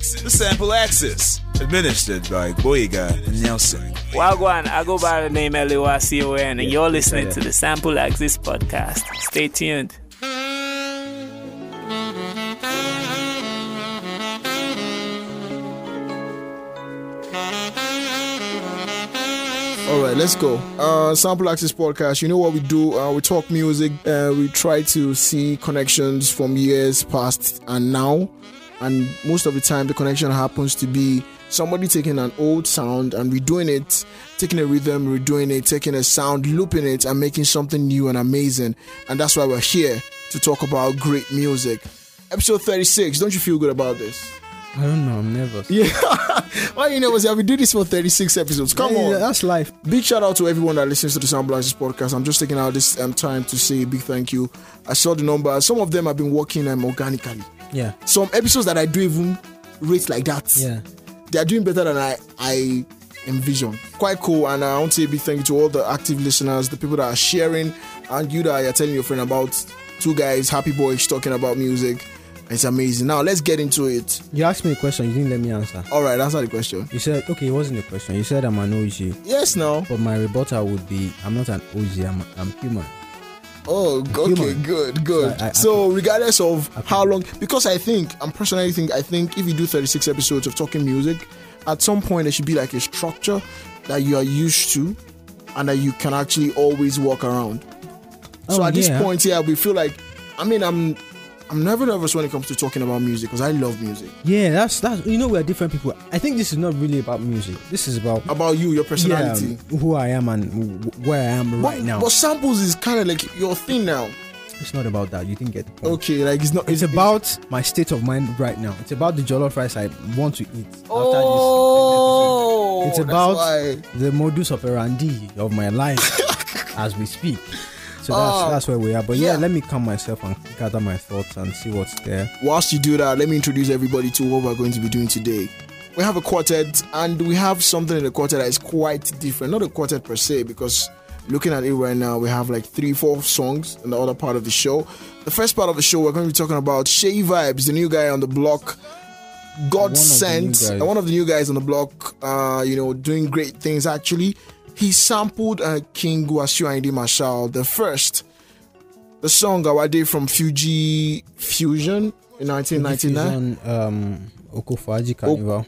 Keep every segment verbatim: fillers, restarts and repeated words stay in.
The Sample Access, administered by Boyega and Nelson. Wagwan, I go by the name L A Y C O N, and you're listening to the Sample Access podcast. Stay tuned. All right, let's go. Uh, Sample Access Podcast. You know what we do? Uh, we talk music. Uh, we try to see connections from years past and now. And most of the time, the connection happens to be somebody taking an old sound and redoing it, taking a rhythm, redoing it, taking a sound, looping it, and making something new and amazing. And that's why we're here to talk about great music. Episode thirty-six. Don't you feel good about this? I don't know, I'm nervous. Yeah. Why are you nervous? I've been doing this for thirty-six episodes. Come yeah, on. Yeah, that's life. Big shout out to everyone that listens to the Sample Access podcast. I'm just taking out this um, time to say a big thank you. I saw the numbers. Some of them have been working um, organically. Yeah. Some episodes that I don't even rate like that. Yeah. They are doing better than I, I envision. Quite cool. And I want to say a big thank you to all the active listeners, the people that are sharing, and you that are telling your friend about two guys, happy boys, talking about music. It's amazing. Now, let's get into it. You asked me a question, you didn't let me answer. All right, answer the question. You said, okay, it wasn't a question. You said I'm an O G. Yes, now. But my rebuttal would be, I'm not an O G, I'm, I'm human. Oh, okay, human. good, good. So, I, I, so regardless of I, how long, because I think, I'm personally think, I think if you do thirty-six episodes of talking music, at some point there should be like a structure that you are used to and that you can actually always walk around. So oh, at this yeah. point, yeah, we feel like, I mean, I'm I'm never nervous when it comes to talking about music because I love music. Yeah, that's, that's, you know, we're different people. I think this is not really about music. This is about... About you, your personality. Yeah, who I am and where I am but, right now. But samples is kind of like your thing now. It's not about that. You didn't get the point. Okay, like it's not... It's, it's about it's, my state of mind right now. It's about the jollof rice I want to eat oh, after this episode. It's about why. the modus operandi of my life as we speak. So that's, uh, that's where we are. But yeah, yeah, let me calm myself and gather my thoughts and see what's there. Whilst you do that, let me introduce everybody to what we're going to be doing today. We have a quartet, and we have something in the quartet that is quite different. Not a quartet per se, because looking at it right now, we have like three, four songs in the other part of the show. The first part of the show, we're going to be talking about Shay Vibes, the new guy on the block. God one sent, of one of the new guys on the block, uh, you know, doing great things actually. He sampled uh, King Wasiu Ayinde Marshall, the first. The song Awade from Fuji Fusion in nineteen ninety-nine. Fuji Fusion, um, Okofaji Carnival.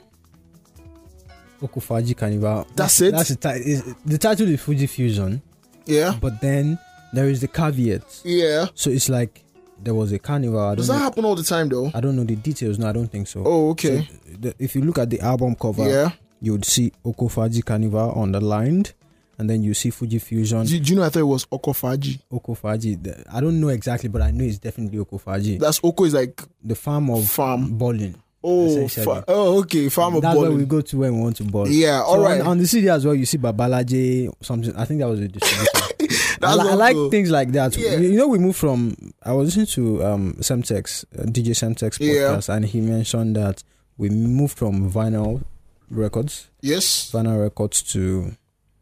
O- Okofaji Carnival. That's it? That's the, ti- the title is Fuji Fusion. Yeah. But then there is the caveat. Yeah. So it's like there was a carnival. I don't Does that know, happen all the time though? I don't know the details. No, I don't think so. Oh, okay. So the, if you look at the album cover, yeah, you would see Okofaji Carnival underlined. And then you see Fuji Fusion. Do, do you know I thought it was Okofaji? Okofaji. The, I don't know exactly, but I know it's definitely Okofaji. That's Oko is like the farm of farm balling. Oh, fa- oh, okay, farm of That's balling. That's where we go to when we want to ball. Yeah, all so right. On, on the C D as well, you see Babalaje something. I think that was a distributor. I, li- I like cool. things like that. Yeah. You know, we moved from. I was listening to um Semtex, uh, D J Semtex podcast, yeah. And he mentioned that we moved from vinyl records. Yes. Vinyl records to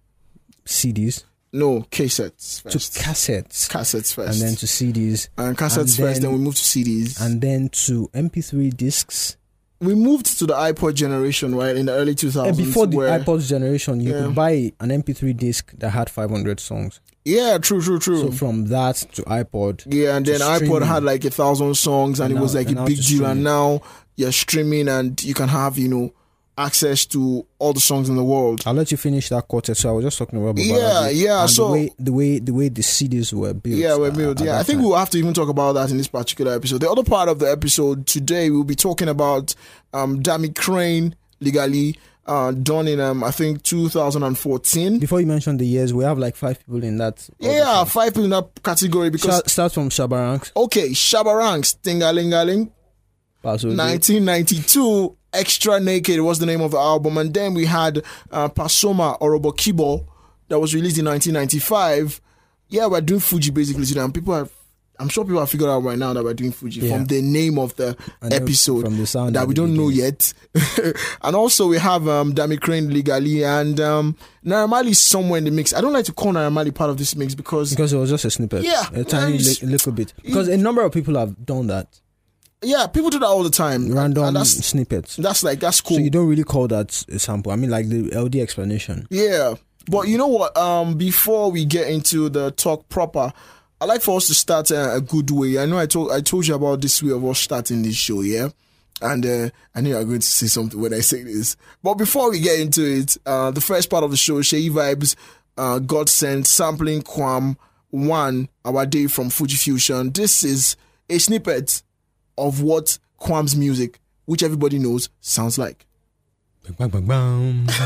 C Ds. No, cassettes first. To cassettes. Cassettes first. And then to C Ds. And cassettes and first, then, then we moved to C Ds. And then to M P three discs. We moved to the iPod generation, right, in the early two thousands. And before the where, iPod generation, you yeah. could buy an M P three disc that had five hundred songs. Yeah, true, true, true. So from that to iPod. Yeah, and then iPod had like a thousand songs and, and it now, was like a big deal. And now you're streaming and you can have, you know, access to all the songs in the world. I'll let you finish that quartet. So I was just talking about yeah, yeah. And so the way, the way the way the C Ds were built. Yeah, were built. Uh, yeah, I think time. We'll have to even talk about that in this particular episode. The other part of the episode today, we'll be talking about um, Dami Crane legally uh, done in um, I think two thousand fourteen. Before you mention the years, we have like five people in that. Yeah, five people in that category because Sh- start from Shabba Ranks. Okay, Shabba Ranks, Tingalingaling, nineteen ninety-two. Extra Naked was the name of the album, and then we had uh, Pasoma Orobo Kibo that was released in nineteen ninety-five. Yeah, we're doing Fuji basically today, and people have, I'm sure people have figured out right now that we're doing Fuji yeah. from the name of the and episode from the sound that we don't know yet. And also we have um, Dami Crane legally and um, Naira Marley somewhere in the mix. I don't like to call Naira Marley part of this mix because because it was just a snippet, yeah, a tiny li- little bit. Because a number of people have done that. Yeah, people do that all the time. Random and that's, snippets. That's like, that's cool. So you don't really call that a sample. I mean, like the L D explanation. Yeah. But you know what? Um, before we get into the talk proper, I like for us to start a, a good way. I know I told I told you about this way of us starting this show, yeah? And uh, I knew you were going to say something when I say this. But before we get into it, uh, the first part of the show, Sheyi Vibes, uh, God Sent, sampling Kwam One, Our Day from Fuji Fusion. This is a snippet of what Kwam's music, which everybody knows, sounds like. Bang, bang, bang, bang.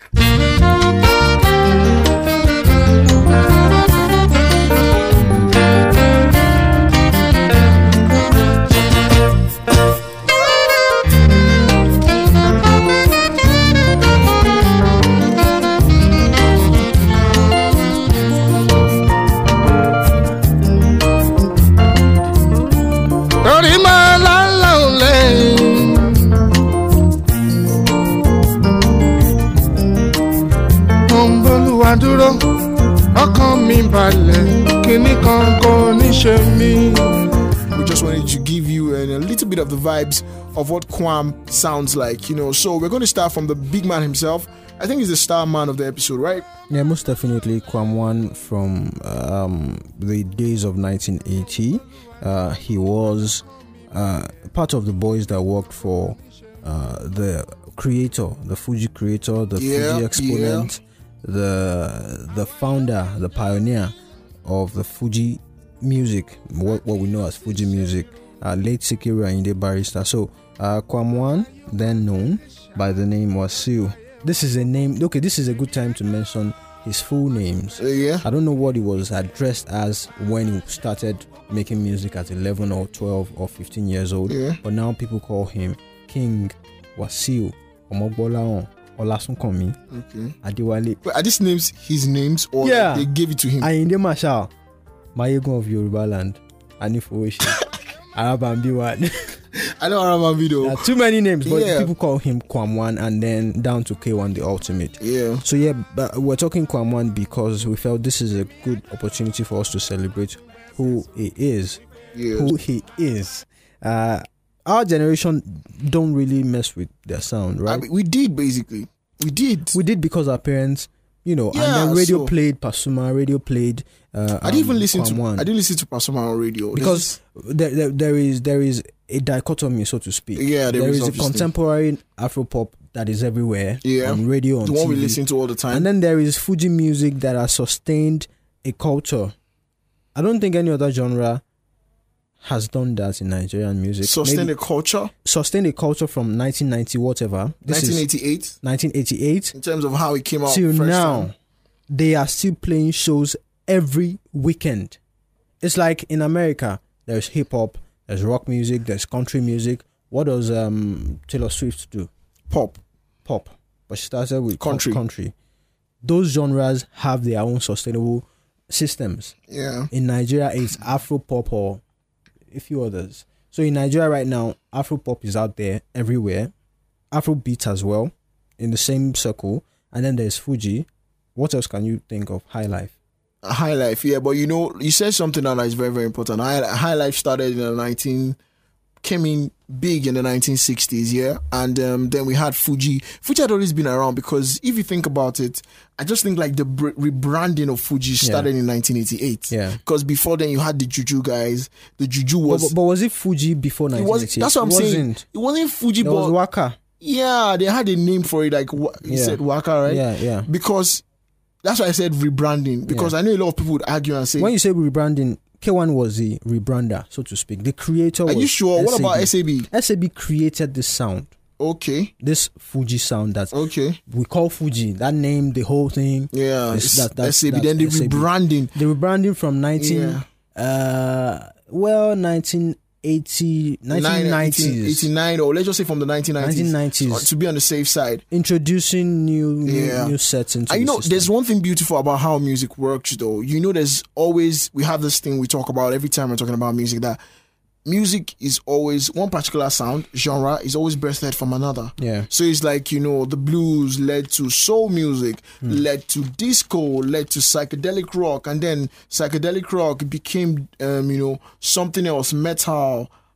Dúró ọkàn mi balẹ̀ kíní kan kò ní ṣe mí. We just wanted to give you a, a little bit of the vibes of what Kwam sounds like, you know. So we're going to start from the big man himself. I think he's the star man of the episode, right? Yeah, most definitely Kwam One from um, the days of nineteen eighty. Uh, he was uh, part of the boys that worked for uh, the creator, the Fuji creator, the yeah, yeah. Fuji exponent. the the founder, the pioneer of the Fuji music, what, what we know as Fuji music, uh, late Sikiru Ayinde Barrister. So uh, Kwam One, then known by the name Wasiu. This is a name, okay, this is a good time to mention his full names. Uh, yeah. I don't know what he was addressed as when he started making music at eleven or twelve or fifteen years old, yeah. but now people call him King Wasiu Omogbolahan Olasunkanmi, okay. Adewale. But are these names his names or Yeah. they gave it to him? Ayinde Marshal, Mayegun of Yoruba land, Anifowoshi, Arabambi one. I know Araman video. There are too many names, but Yeah. people call him Kwam One and then down to K one, the ultimate. Yeah. So yeah, but we're talking Kwam One because we felt this is a good opportunity for us to celebrate who he is. Yeah. Who he is. Uh, our generation don't really mess with their sound, right? I mean, we did basically. We did. We did because our parents, you know, Yeah, and then radio so- played Pasuma, radio played. Uh, I didn't even um, listen Kwam to. One. I didn't listen to Pasuma on radio Because there, there, there is there is a dichotomy, so to speak. Yeah, there there is, is a obviously. contemporary Afropop that is everywhere, Yeah. on radio, on the one T V, we listen to all the time. and then there is Fuji music that has sustained a culture. I don't think any other genre has done that in Nigerian music. Sustain Maybe a culture. sustained a culture from nineteen ninety whatever. This nineteen is eighty-eight. nineteen eighty-eight In terms of how it came out. till first now. time. They are still playing shows every weekend. It's like in America, there's hip hop, there's rock music, there's country music. What does um, Taylor Swift do? Pop. Pop. But she started with co- Country. country. Those genres have their own sustainable systems. Yeah. In Nigeria, it's Afro pop or a few others. So in Nigeria right now, Afro pop is out there everywhere. Afro beats as well, in the same circle. And then there's Fuji. What else can you think of? High Life. High Life, yeah, but you know, you said something now that is very, very important. High, High Life started in the nineteen, came in big in the nineteen sixties, yeah, and um, then we had Fuji. Fuji had always been around because if you think about it, I just think like the br- rebranding of Fuji started in nineteen eighty-eight. Yeah. Because before then you had the Juju guys. The Juju was. But, but, but was it Fuji before it nineteen eighty-eight? was that's what I'm it saying. Wasn't. It wasn't Fuji, It but was Waka. yeah, they had a name for it. Like wa- you Yeah. said, Waka, right? Yeah, yeah. Because that's why I said rebranding. Because Yeah. I know a lot of people would argue and say, When you say rebranding, K one was the rebrander, so to speak. The creator "Are was you sure? What about S A B?" S A B created this sound, Okay, this Fuji sound that okay. we call Fuji. That name, the whole thing. Yeah, This- it's that- that's- S A B. that's Then the S A B. rebranding. The rebranding from nineteen, Yeah. uh, well, nineteen eighty, nineteen nineties, eighty-nine, or let's just say from the nineteen nineties. nineteen nineties. uh, to be on the safe side. introducing new new, Yeah. new sets into And you the know, system. there's one thing beautiful about how music works, though. You know, there's always, we have this thing we talk about every time we're talking about music, that music is always, one particular sound, genre, is always birthed from another. Yeah. So it's like, you know, the blues led to soul music, Hmm. led to disco, led to psychedelic rock, and then psychedelic rock became, um, you know, something else, metal,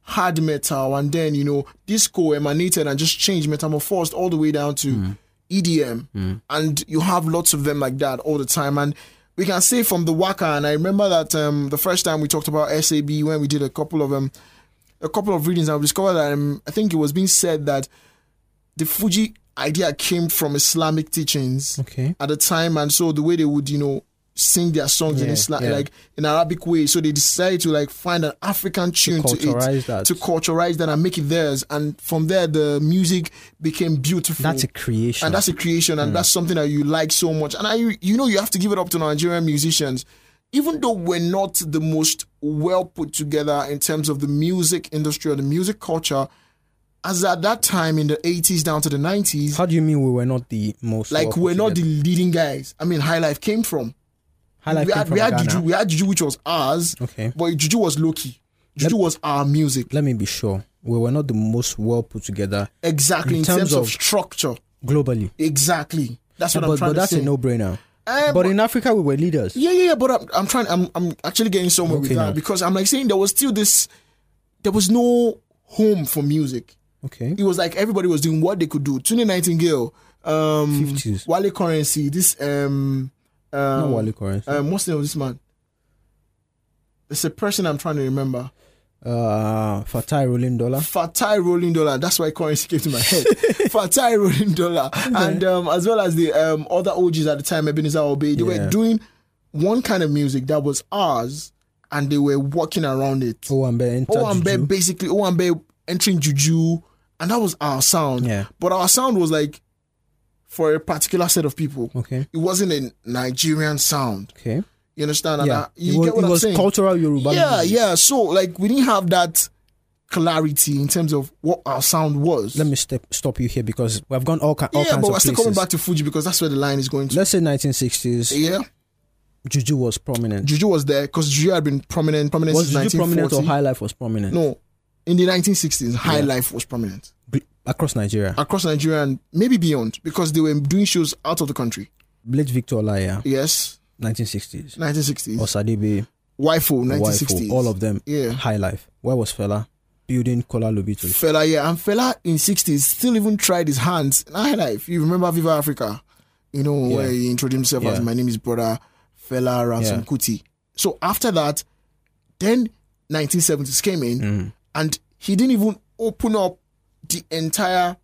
hard metal, and then, you know, disco emanated and just changed, metamorphosed all the way down to mm. E D M. Mm. And you have lots of them like that all the time. And we can say from the Waka, and I remember that um, the first time we talked about S A B, when we did a couple of them, um, a couple of readings, and we discovered that um, I think it was being said that the Fuji idea came from Islamic teachings okay. at the time, and so the way they would, you know, sing their songs yeah, in Islam, yeah. like in Arabic way. So they decided to like find an African tune to, to culturize it, that. to culturize that and make it theirs. And from there, the music became beautiful. That's a creation, and that's a creation, and mm. that's something that you like so much. And I, you know, you have to give it up to Nigerian musicians, even though we're not the most well put together in terms of the music industry or the music culture. As at that time in the eighties down to the nineties. How do you mean we were not the most like well we're not together? The leading guys? I mean, High Life came from. High Life we came had, from we had Ghana. Juju, we had Juju, which was ours. Okay. But Juju was low key. Juju let, was our music. Let me be sure. We were not the most well put together. Exactly, in, in terms, terms of, of structure. Globally. Exactly. That's what yeah, I'm but, trying but to that's say. a no-brainer. Uh, but, but in Africa, we were leaders. Yeah, yeah, yeah. But I'm, I'm trying. I'm, I'm actually getting somewhere okay, with that no. because I'm like saying there was still this. There was no home for music. Okay. It was like everybody was doing what they could do. Tuni Nightingale, um, fifties. Wale Currency. This um, um, not Wale Currency. Um, what's the name of this man? It's a person I'm trying to remember. Uh, Fatai Rolling Dollar. Fatai Rolling Dollar. That's why Currency came to my head. Fatai Rolling Dollar. And um, as well as the um, other O Gs at the time, Ebenezer Obey, they yeah. were doing one kind of music that was ours, and they were walking around it. Owambe, Owambe, basically, Owambe entering Juju, and that was our sound. Yeah. But our sound was like for a particular set of people. Okay. It wasn't a Nigerian sound. Okay. You understand? And yeah. I, you it was, get what it I'm was saying? Cultural Yoruba. Yeah, music. yeah. So like we didn't have that clarity in terms of what our sound was. Let me step, stop you here because we've gone all, all yeah, kinds of places. Yeah, but we're still coming back to Fuji because that's where the line is going to. Let's say nineteen sixties. Yeah. Juju was prominent. Juju was there because Juju had been prominent. prominent was since Juju prominent or High Life was prominent? No. In the nineteen sixties, High yeah. Life was prominent. Across Nigeria? Across Nigeria and maybe beyond because they were doing shows out of the country. Late Victor Olaiya. Yes. nineteen sixties. nineteen sixties. Osadebe. Wifo, nineteen sixties. Wifo, all of them. Yeah. High Life. Where was Fela? Building Kola Lobito. Fela, yeah. And Fela in sixties still even tried his hands in High Life. You remember Viva Africa? You know, yeah. where he introduced himself yeah. as my name is brother Fela Ransom yeah. Kuti. So after that, then nineteen seventies came in mm. and he didn't even open up the entire,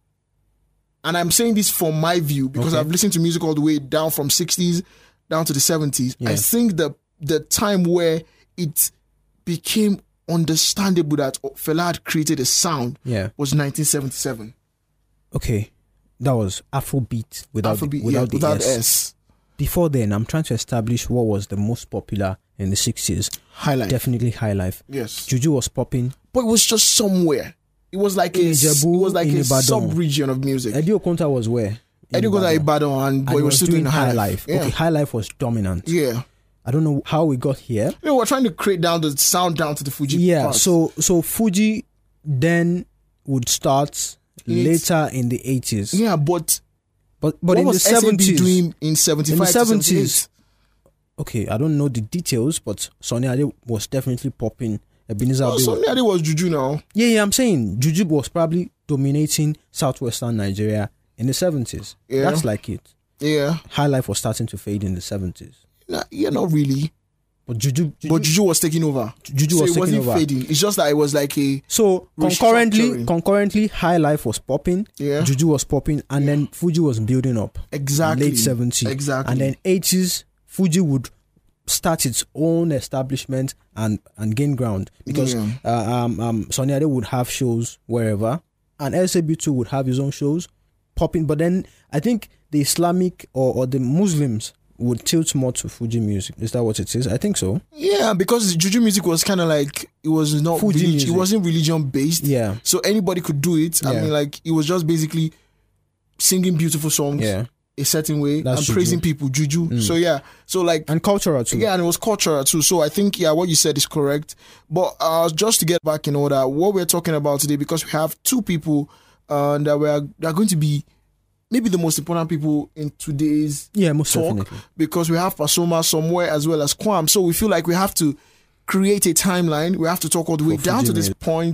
and I'm saying this from my view because okay. I've listened to music all the way down from sixties down to the seventies. Yeah. I think the the time where it became understandable that Fela had created a sound yeah. was nineteen seventy-seven. Okay, that was Afrobeat without Afrobeat, the, without, yeah, the without S. S. Before then, I'm trying to establish what was the most popular in the sixties. High Life. Definitely High Life. Yes. Juju was popping. But it was just somewhere. It was like a, Ijebu, it was like a Ibadan. sub-region of music. Eddie Okonta was where? Eddie Okonta Ibadan, and, but and he was still doing High Life. Life. Yeah. Okay, High Life was dominant. Yeah. I don't know how we got here. You know, we're trying to create down the sound down to the Fuji Yeah, part. so so Fuji then would start It's, later in the eighties. Yeah, but but but what in was the seventies, doing in seventy-five in the to seventies. Okay, I don't know the details, but Sonny Ade was definitely popping. Ebenezer oh, Obey Sonny Ade was Juju now. Yeah, yeah, I'm saying Juju was probably dominating southwestern Nigeria in the seventies. Yeah. That's like it. Yeah. High Life was starting to fade in the seventies. Nah, yeah, not really. But Juju, Juju, but Juju was taking over. Juju so was it taking wasn't over. fading. It's just that it was like a so concurrently, concurrently, High Life was popping. Yeah. Juju was popping, and yeah. then Fuji was building up. Exactly. Late seventies. Exactly. And then eighties, Fuji would start its own establishment and and gain ground because yeah. uh, um um Sonny Ade would have shows wherever, and S A B two would have his own shows popping. But then I think the Islamic or, or the Muslims would tilt more to Fuji music. Is that what it is? I think so. Yeah, because Juju music was kind of like, it was not Fuji relig- music. It wasn't religion based. Yeah. So anybody could do it. I Yeah. mean, like, it was just basically singing beautiful songs Yeah. a certain way That's and Juju. praising people, Juju. So yeah, so like, And cultural too. yeah, and it was cultural too. So I think, yeah, what you said is correct. But uh, just to get back in order, what we're talking about today, because we have two people uh, that we are, that are going to be maybe the most important people in today's Yeah, most talk, definitely. because we have Pasoma somewhere as well as Kwam. So we feel like we have to create a timeline. We have to talk all the way For down Fuji to this music. point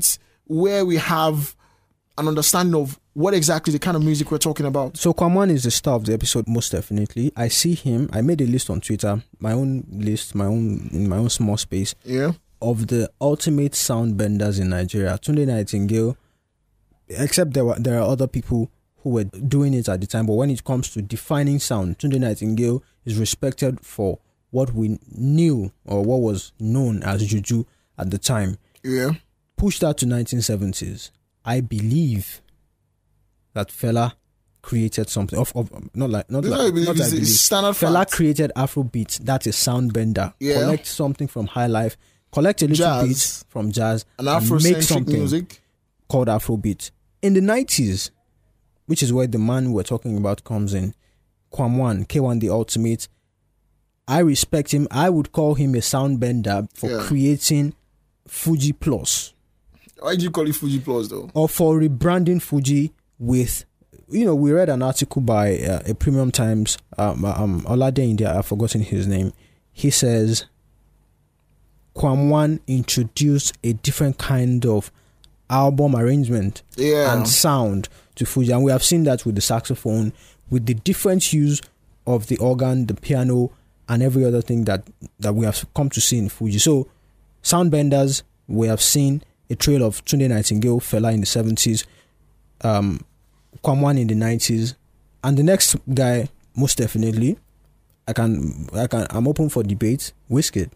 where we have an understanding of what exactly the kind of music we're talking about. So Kwamwan is the star of the episode, most definitely. I see him. I made a list on Twitter, my own list, my own in my own small space. Yeah. Of the ultimate sound benders in Nigeria. Tunde Nightingale, except there were there are other people who were doing it at the time, but when it comes to defining sound, Tunde Nightingale is respected for what we knew or what was known as juju at the time. Yeah. Push that to nineteen seventies. I believe that Fela created something of, of not like not like, I believe not it's, I believe. it's standard Fela fact. created Afrobeat. That is sound bender. Yeah. Collect something from high life. Collect a little Jazz. bit from jazz An and make Afrocentric something music. called Afrobeat. In the nineties, which is where the man we're talking about comes in, Kwamwan, K one the Ultimate, I respect him. I would call him a sound bender for Yeah. creating Fuji Plus. Why do you call it Fuji Plus though? Or for rebranding Fuji with, you know, we read an article by uh, a Premium Times, um, um, Olade India, I've forgotten his name. He says, Kwamwan introduced a different kind of album arrangement Yeah. and sound to Fuji. And we have seen that with the saxophone, with the different use of the organ, the piano, and every other thing that, that we have come to see in Fuji. So, sound benders, we have seen a trail of Tunde Nightingale, Fela in the seventies, um, Kwamwan in the nineties, and the next guy, most definitely, I can, I can, I'm open for debate, Wizkid.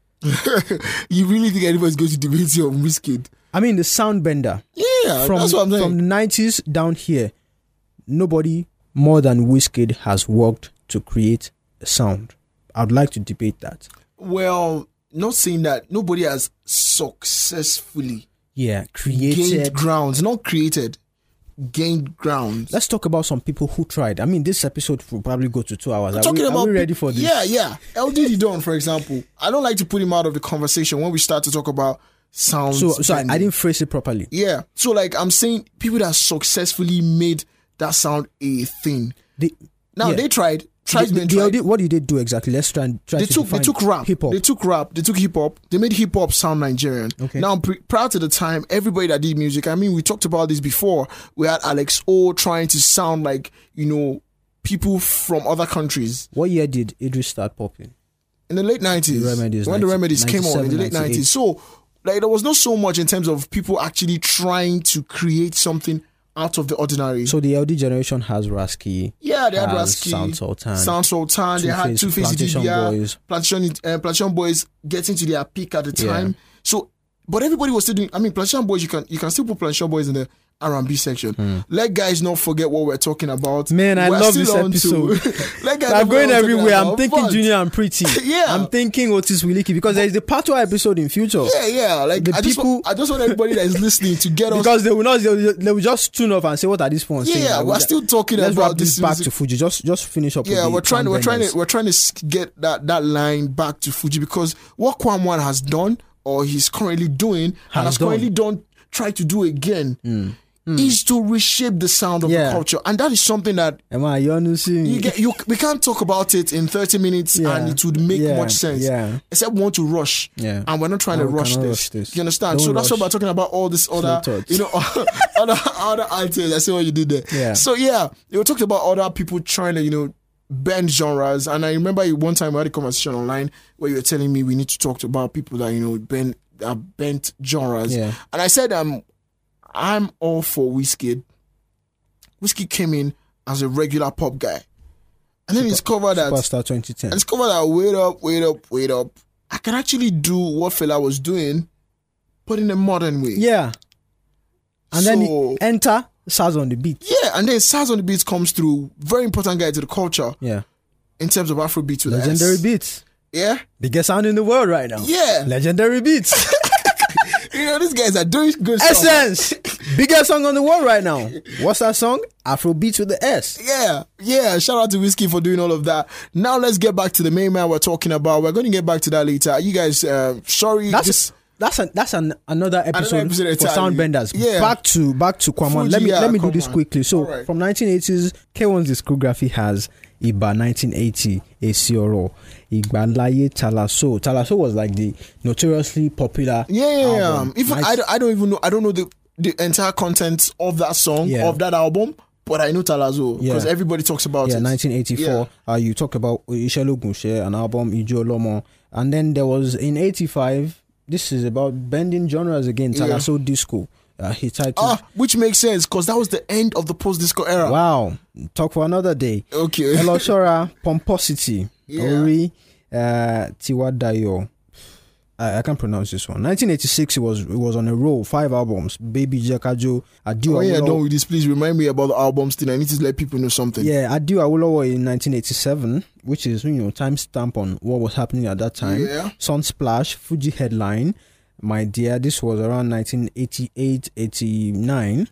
You really think anybody's going to debate you on Wizkid? I mean, the sound bender. Yeah, From, that's what I'm saying. from the nineties down here, nobody more than Wizkid has worked to create a sound. I'd like to debate that. Well, not saying that nobody has successfully Yeah, gained created. grounds, not created, gained grounds. Let's talk about some people who tried. I mean, this episode will probably go to two hours. I'm Are, talking we, about are we pe- ready for this? Yeah, yeah. L D D Don, for example. I don't like to put him out of the conversation when we start to talk about sounds. So, so I, bending. I didn't phrase it properly. Yeah. So, like, I'm saying people that successfully made that sound a thing. The, Now, yeah. they tried. the, Tribesmen the, tried. the, what did they do exactly? Let's try and try They to took they define took rap. hip hop. They took rap. They took hip hop. They made hip hop sound Nigerian. Okay. Now, pre- prior to the time, everybody that did music. I mean, we talked about this before. We had Alex O trying to sound like, you know, people from other countries What year did Idris start popping? in the late nineties. The Remedies, when the ninety- Remedies came on in the late ninety-seven, nineties. So, like, there was not so much in terms of people actually trying to create something out of the ordinary. So the L D generation has Rasky. Yeah, they had has Rasky, Sound Sultan. Sound Sultan. They had Two-Face, Two Face Plantation Idibia, Boys. Plantation, uh, Plantation Boys getting to their peak at the Yeah. time. So, but everybody was still doing. I mean, Plantation Boys. You can you can still put Plantation Boys in the R and B section. Let guys not forget what we're talking about. Man, I We're not love still this on to- episode. Let guys I'm not forget going what we're talking everywhere. I'm about. thinking But- Junior and Pretty. Yeah. I'm thinking Otis Wiliki because there is the Patois episode in future. Yeah, yeah. Like The I just people- want, I just want everybody that is listening to get us. Because they will not, they will, they will just tune off and say, "What are these phones saying?" Yeah, Like, we're we- still talking Let's about wrap this this back music. to Fuji. Just, just finish up. Yeah, with we're the trying to we're trying vendors. to we're trying to s- get that that line back to Fuji because what Kwamwan has done or he's currently doing and Has has done. currently done try to do again is to reshape the sound of Yeah. the culture, and that is something that Am I? You understand? you get. You we can't talk about it in thirty minutes Yeah. and it would make Yeah. much sense. Yeah. Except we want to rush. Yeah. And we're not trying No, to we rush cannot this. rush this. You understand? Don't so that's rush. what we're talking about. All this other, thoughts. you know, other other items. I see what you did there. Yeah. So yeah, you talked about other people trying to, you know, bend genres. And I remember one time we had a conversation online where you were telling me we need to talk about people that, you know, bend that bent genres. Yeah. And I said, um, I'm all for Wizkid. Wizkid came in as a regular pop guy, and then discovered that Superstar twenty ten. and discovered that wait up, wait up, wait up. I can actually do what Fela was doing, but in a modern way. Yeah. And then So- he enter Saz on the beat. Yeah, and then Saz on the Beats comes through. Very important guy to the culture Yeah. in terms of Afrobeats with Legendary S. beats. Yeah, Biggest sound in the world right now. yeah. Legendary beats. You know, these guys are doing good stuff. Essence. Biggest song on the world right now. What's that song? Afrobeats with the S. Yeah, yeah. Shout out to Wizkid for doing all of that. Now let's get back to the main man we're talking about. We're going to get back to that later. You guys, uh, sorry. That's this- that's an, that's an, another episode, episode for entirely. sound benders. Yeah. Back to back to Kwamwan. Fuji, Let me yeah, let me do this Kwamwan. quickly. So Alright. from nineteen eighties, K one's discography has Iba nineteen eighty, Esioro, Igbalaye, Talaso. Talaso was like the notoriously popular. Yeah, yeah, yeah. album. Even Nice- I, don't, I don't even know. I don't know the the entire content of that song, Yeah. of that album, but I know Talazo because Yeah. everybody talks about Yeah, it. nineteen eighty-four. Uh, you talked about Ishelo Gunshe, an album, Ijo Lomo. And then there was in eighty-five, this is about bending genres again, Yeah. Talaso Disco. Uh, he titled. Ah, which makes sense because that was the end of the post-disco era. Wow. Talk for another day. Okay. Eloshora, Pomposity. Yeah. Ori, uh, Tiwadayo. I, I can't pronounce this one. nineteen eighty-six, it was it was on a roll, five albums. Baby Jakajo, Adiu When you're Awolowo. done with this, please remind me about the albums thing. I need to let people know something. Yeah, Adiu Awolowo in nineteen eighty-seven, which is, you know, timestamp on what was happening at that time. Yeah. Sunsplash, Fuji Headline, My Dear, this was around nineteen eighty-eight eighty-nine.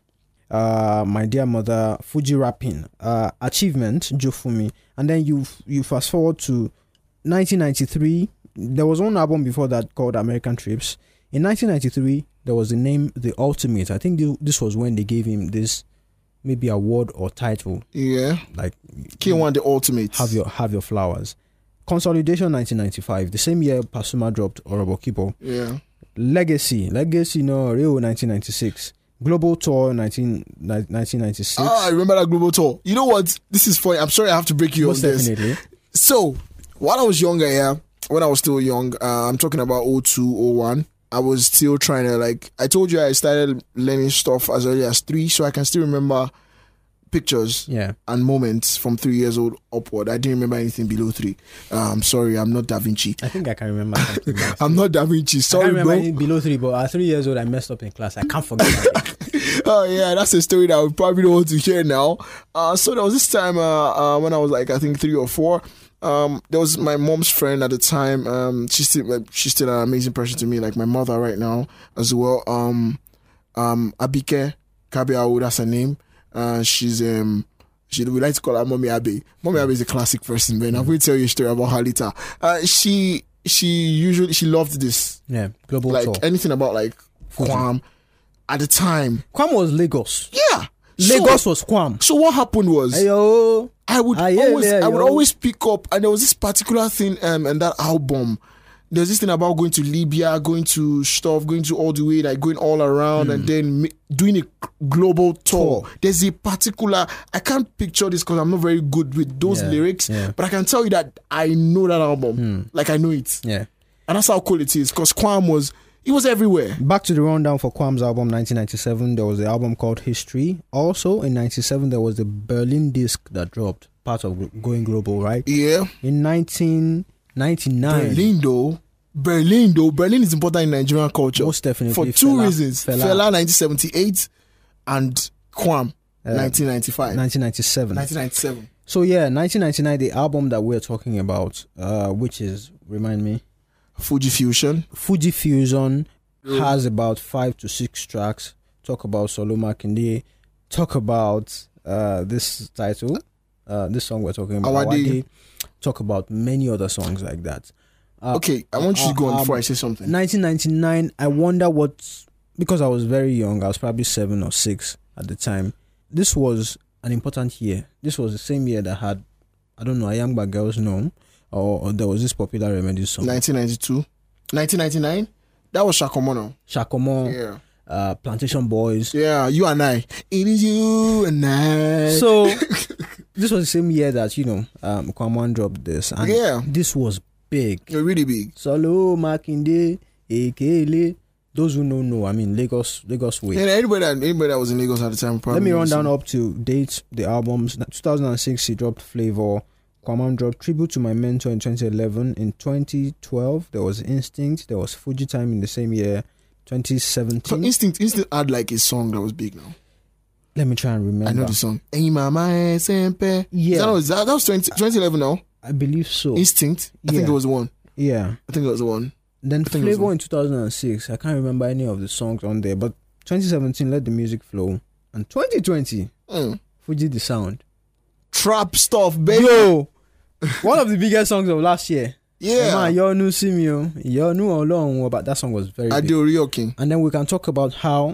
Uh, My Dear Mother, Fuji Rapping, uh, Achievement, Jofumi. And then you you fast forward to nineteen ninety-three. There was one album before that called American Trips. In nineteen ninety-three, there was the name The Ultimate. I think th- this was when they gave him this maybe award or title, Yeah. like K one The Ultimate. have your have your flowers. Consolidation nineteen ninety-five. The same year Pasuma dropped Orobo Kipo. Yeah. Legacy. Legacy no Rio nineteen ninety-six. Global Tour nineteen ninety-six. Ah, I remember that global tour. You know what? This is funny. I'm sorry I have to break you Most on this. definitely. So, while I was younger, yeah, when I was still young, uh, I'm talking about oh two, oh one, I was still trying to, like, I told you I started learning stuff as early as three, so I can still remember pictures Yeah. and moments from three years old upward. I didn't remember anything below three. Uh, I'm sorry, I'm not Da Vinci. I think I can remember something. like I'm not Da Vinci. I Sorry, can't remember bro. anything below three, but at three years old, I messed up in class. I can't forget that. Oh yeah, that's a story that I would probably don't want to hear now. Uh, so there was this time uh, uh, when I was like I think three or four. Um, there was my mom's friend at the time. Um, she's still like, she's still an amazing person to me, like my mother right now as well. Um, um, Abike Kabiawo, that's her name. Uh, she's um. She, we like to call her Mommy Abe. Mommy Abe is a classic person, man. I'm going to tell you a story about her later. Uh, she she usually she loved this, Yeah. Global like Tour. anything about like Kwam. At the time, Kwam was Lagos. yeah, Lagos So, was Kwam. so what happened was Hey, yo. I would Ah, yeah, always yeah, I would yo. always pick up, and there was this particular thing um in that album. There's this thing about going to Libya, going to stuff, going to all the way, like going all around, and then mi- doing a global tour. Tour. There's a particular, I can't picture this because I'm not very good with those Yeah, lyrics, yeah. but I can tell you that I know that album, like I know it, Yeah. and that's how cool it is. Because Kwam was, it was everywhere. Back to the rundown for Kwam's album nineteen ninety-seven. There was the album called History. Also in ninety-seven, there was the Berlin disc that dropped, part of Going Global, right? Yeah, In nineteen ninety-nine, Berlin though. Berlin though, Berlin is important in Nigerian culture. most definitely For two Fela- reasons. Fela, Fela, nineteen seventy-eight and Kwam Uh, nineteen ninety-five. nineteen ninety-seven. nineteen ninety-seven. So yeah, nineteen ninety-nine, the album that we're talking about, uh, which is, remind me, Fuji Fusion. Fuji Fusion, has about five to six tracks. Talk about Solo Makinde. Talk about uh, this title, uh, this song we're talking about. Awade. Awade. Talk about many other songs like that. Uh, Okay, I want you to go on uh, before um, I say something. nineteen ninety-nine, I wonder what, because I was very young, I was probably seven or six at the time. This was an important year. This was the same year that had, I don't know, a Young Bad Girls Know, or, or there was this popular Remedy song. nineteen ninety-two. nineteen ninety-nine? That was Shakomono. Shakomo, Yeah. uh, Plantation Boys. Yeah, you and I. It is you and I. So, this was the same year that, you know, um, Kwamwan dropped this. And Yeah. this was big. You're really big. Solo Makinde, Ekele. Those who don't know, I mean, Lagos, Lagos way. And anybody that, anybody that was in Lagos at the time probably Let me run knows down him. up to date the albums. two thousand six, he dropped Flavor. Kwamwan dropped Tribute to My Mentor in twenty eleven. In twenty twelve, there was Instinct. There was Fuji Time in the same year. twenty So seventeen. Instinct, Instinct had like a song that was big now. Let me try and remember. I know the song. Hey, mama, sempe. Yeah. Is that, was, that, that was twenty, twenty eleven now. I believe so. Instinct. I think Yeah. it was the one. Yeah. I think it was the one. Then think it was Flavor one. in two thousand six. I can't remember any of the songs on there. But twenty seventeen, Let the Music Flow. And twenty twenty, Mm. Fuji the Sound. Trap stuff, baby. Yo! One of the biggest songs of last year. Yeah. Yo nu Simio. Yo nu Olorun. But that song was very big. Adeorio King. And then we can talk about how,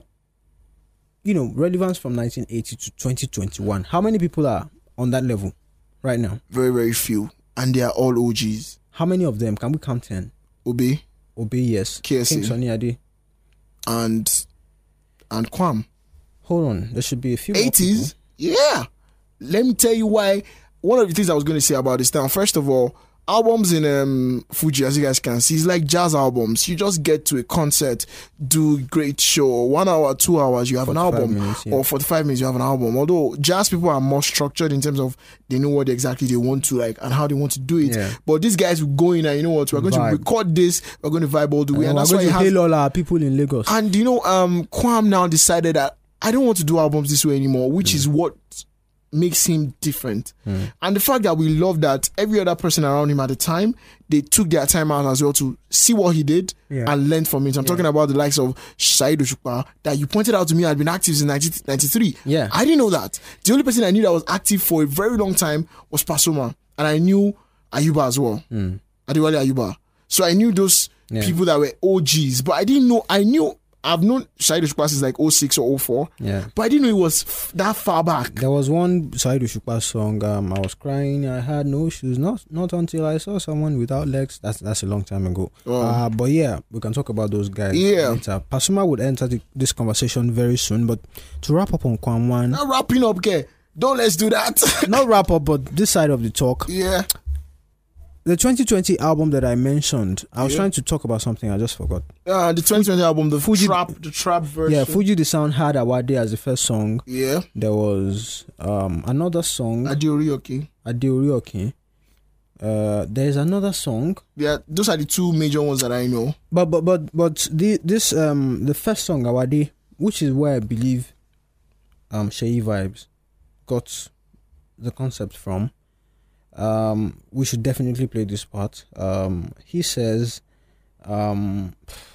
you know, relevance from nineteen eighty to twenty twenty-one. How many people are on that level right now? Very, very few. And they are all O Gs. How many of them? Can we count ten? Obe Obey, yes. K S A. King Sunny Ade. and and Kwam. Hold on, there should be a few more eighties? Yeah. Let me tell you why. One of the things I was going to say about this now, first of all, albums in um, Fuji, as you guys can see, is like jazz albums. You just get to a concert, do great show, one hour, two hours, you have an album, minutes, yeah. or forty-five minutes, you have an album. Although jazz people are more structured in terms of they know what exactly they want to like and how they want to do it. Yeah. But these guys will go in and you know what, we're going Vibe. to record this, we're going to vibe all the way, And and, we're that's going why to you have. hail all our people in Lagos. And you know, um, Kwam now decided that I don't want to do albums this way anymore, which mm. is what makes him different. Mm. And the fact that we love that every other person around him at the time, they took their time out as well to see what he did yeah. and learn from it. I'm yeah. talking about the likes of Saheed Osupa that you pointed out to me had been active since nineteen ninety-three. Yeah. I didn't know that. The only person I knew that was active for a very long time was Pasuma. And I knew Ayuba as well. Mm. Adewale Ayuba. So I knew those yeah. people that were O Gs. But I didn't know, I knew I've known Saheed Osupa since like oh six or oh four. Yeah. But I didn't know it was f- that far back. There was one Saheed Osupa song, um, I was crying, I had no shoes, not not until I saw someone without legs. That's that's a long time ago. Oh. Uh, but yeah, we can talk about those guys yeah. later. Pasuma would enter the, this conversation very soon, but to wrap up on Kwam One. Not wrapping up, okay? Don't let's do that. Not wrap up, but this side of the talk. Yeah. The twenty twenty album that I mentioned, I was yeah. trying to talk about something, I just forgot. Uh, the twenty twenty album, the Fuji, trap, the trap version. Yeah, Fuji the Sound had Awade as the first song. Yeah. There was um, another song. Adeorioke. Adeorioke. Uh, there's another song. Yeah, those are the two major ones that I know. But but but but the this um the first song Awade, which is where I believe um Seyi Vibes got the concept from. Um, we should definitely play this part. Um, he says, um,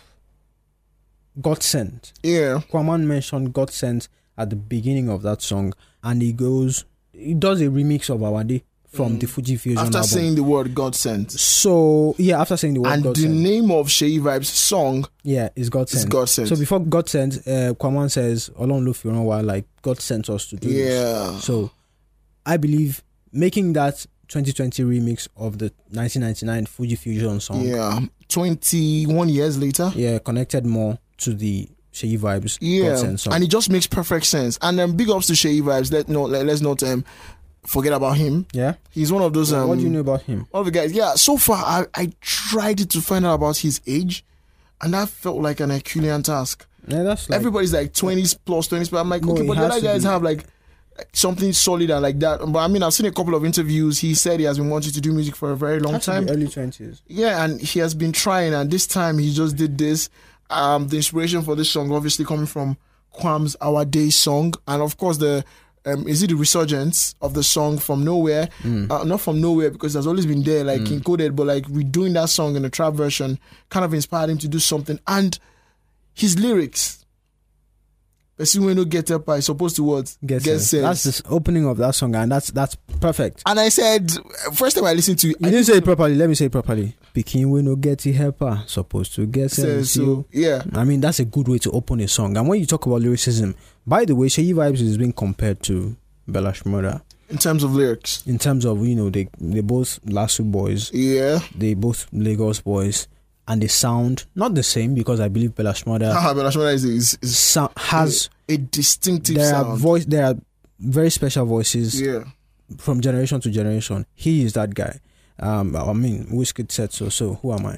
God sent. Yeah. Kwam mentioned God sent at the beginning of that song, and he goes, he does a remix of Awade from mm. the Fuji Fusion after album. saying the word God sent. So yeah, after saying the word and God the sent. name of Seyi Vibes' song, yeah, is God sent. Is God sent. So before God sent, uh, Kwam says, "Olorun lo fi ran wa," like God sent us to do yeah. this. So I believe making that twenty twenty remix of the nineteen ninety-nine Fuji Fusion song. Yeah, twenty-one years later. Yeah, connected more to the Seyi Vibes. Yeah, song. and it just makes perfect sense. And um, big ups to Seyi Vibes. Let no, let, let's not um, forget about him. Yeah, he's one of those. Um, what do you know about him? One of the guys. Yeah, so far I, I tried to find out about his age, and that felt like an Herculean task. Yeah, that's like, everybody's like twenties plus twenties, but I'm like, no, okay, but the other guys be. have like something solid and like that. But I mean, I've seen a couple of interviews. He said he has been wanting to do music for a very long has time. Early twenties. Yeah, and he has been trying, and this time he just did this. Um, the inspiration for this song obviously coming from Kwam's Our Day song, and of course the um, is it the resurgence of the song From Nowhere? Mm. Uh, not From Nowhere because there's always been there, like mm. encoded, but like redoing that song in a trap version kind of inspired him to do something. And his lyrics. Person when no get up, I supposed to what? Get, get sense. That's the opening of that song, and that's that's perfect. And I said, first time I listened to it, you I didn't say it properly. Let me say it properly. Pikin we no get the helper, supposed to get sense. So, yeah, I mean that's a good way to open a song. And when you talk about lyricism, by the way, Seyi Vibes is being compared to Bella Shmurda in terms of lyrics. In terms of you know they they both Lasso boys. Yeah, they both Lagos boys. And they sound not the same because I believe Bella Shmurda ah, Bella Shmurda is, is, is so, has a, a distinctive there sound. Are voice, there are very special voices yeah. from generation to generation. He is that guy. Um, I mean, Wizkid said so, so who am I?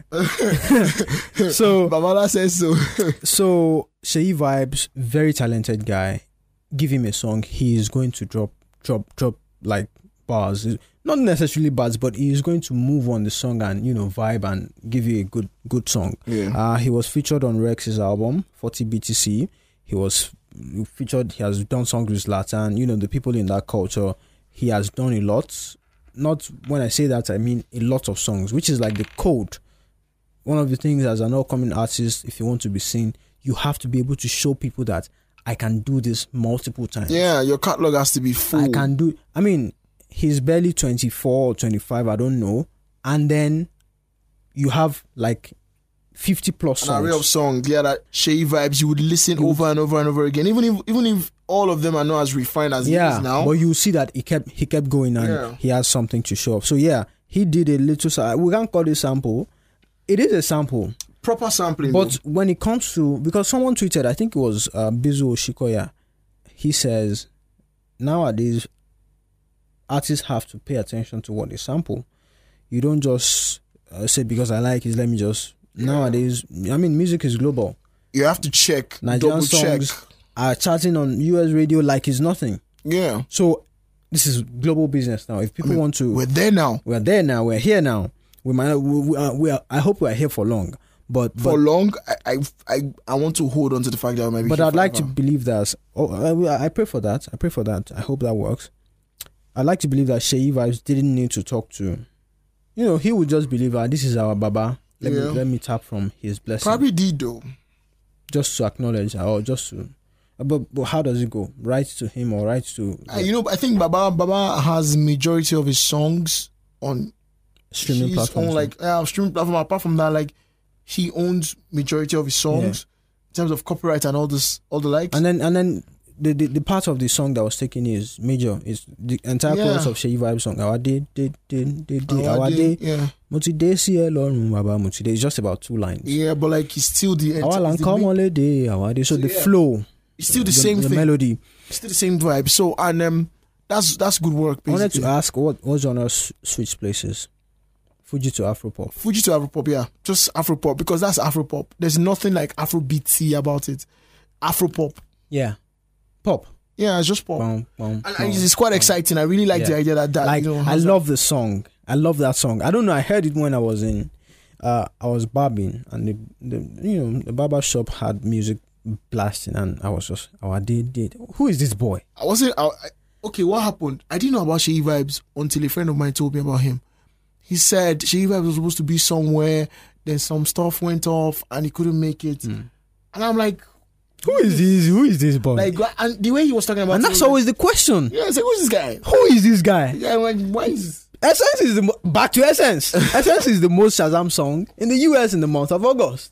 so, Bamala says so. so, Seyi Vibes, very talented guy. Give him a song, he is going to drop, drop, drop like bars. Not necessarily bars, but he is going to move on the song and, you know, vibe and give you a good good song. Yeah. Uh, he was featured on Rex's album, forty B T C. He was featured, he has done songs with Zlatan, you know, the people in that culture. He has done a lot. Not when I say that, I mean a lot of songs, which is like the code. One of the things as an upcoming artist, if you want to be seen, you have to be able to show people that I can do this multiple times. Yeah, your catalog has to be full. I can do, I mean, he's barely twenty-four or twenty-five, I don't know. And then you have like fifty plus songs. An array of songs, yeah, that Seyi Vibes you would listen you over and over and over again. Even if even if all of them are not as refined as yeah, he is now. But you see that he kept he kept going and yeah. he has something to show off. So yeah, he did a little, we can't call it sample. It is a sample. proper sampling. But though. when it comes to, because someone tweeted, I think it was uh, Bizu Oshikoya, he says nowadays artists have to pay attention to what they sample. You don't just uh, say because I like it, let me just. Yeah. Nowadays, I mean, music is global. You have to check, Nigerian double check. songs are charting on U S radio like it's nothing. Yeah. So this is global business now. If people I mean, want to, we're there now. We're there now. We're here now. We might. We, we, are, we are, I hope we are here for long. But for but, long, I, I I I want to hold on to the fact that maybe. But I'd like to believe that. Oh, I, I pray for that. I pray for that. I hope that works. I'd like to believe that Sheyi Vibes didn't need to talk to. You know, he would just believe that this is our Baba. Let yeah. me let me tap from his blessing. Probably did though. Just to acknowledge, or just to. But, but how does it go? Write to him or write to? Uh, you know, I think Baba Baba has majority of his songs on streaming platforms. On like uh, streaming platform. Apart from that, like he owns majority of his songs yeah. in terms of copyright and all this, all the likes. And then and then the, the, the part of the song that was taken is major. Is the entire Yeah. chorus of Sheyi Vibes song. Our day, day, day, day, day, our day. Yeah, Motide si elorun baba motide. It's just about two lines. yeah, but like he's still the Our land the come main- on le day, our day. So So, the yeah. flow, it's still the, the, same the thing. melody. It's still the same vibe. So and um, that's that's good work. I wanted Basically. to ask what what genre s- switch places? Fuji to Afropop. Fuji to Afropop, yeah, just Afropop because that's Afropop. There's nothing like Afrobeatsy about it. Afropop, Yeah, pop. yeah, it's just pop. Bum, bum, And, bum, and it's quite bum. exciting. I really like Yeah. the idea that that Like you know, I has love the song. I love that song. I don't know. I heard it when I was in. Uh, I was barbing, and the, the you know the barber shop had music blasting, and I was just, oh, I did did. Who is this boy? that. I wasn't I, I, okay. What happened? I didn't know about Sheyi Vibes until a friend of mine told me about him. He said Sheyi Vibes was supposed to be somewhere, then some stuff went off, and he couldn't make it. Mm. And I'm like, Who is this? Who is this boy? like, and the way he was talking about, and it that's was always the question. like, yeah. I was like, who's this guy? Who is this guy? Yeah, I'm like, why is Essence is the mo- back to Essence. Essence is the most Shazam song in the U S in the month of August,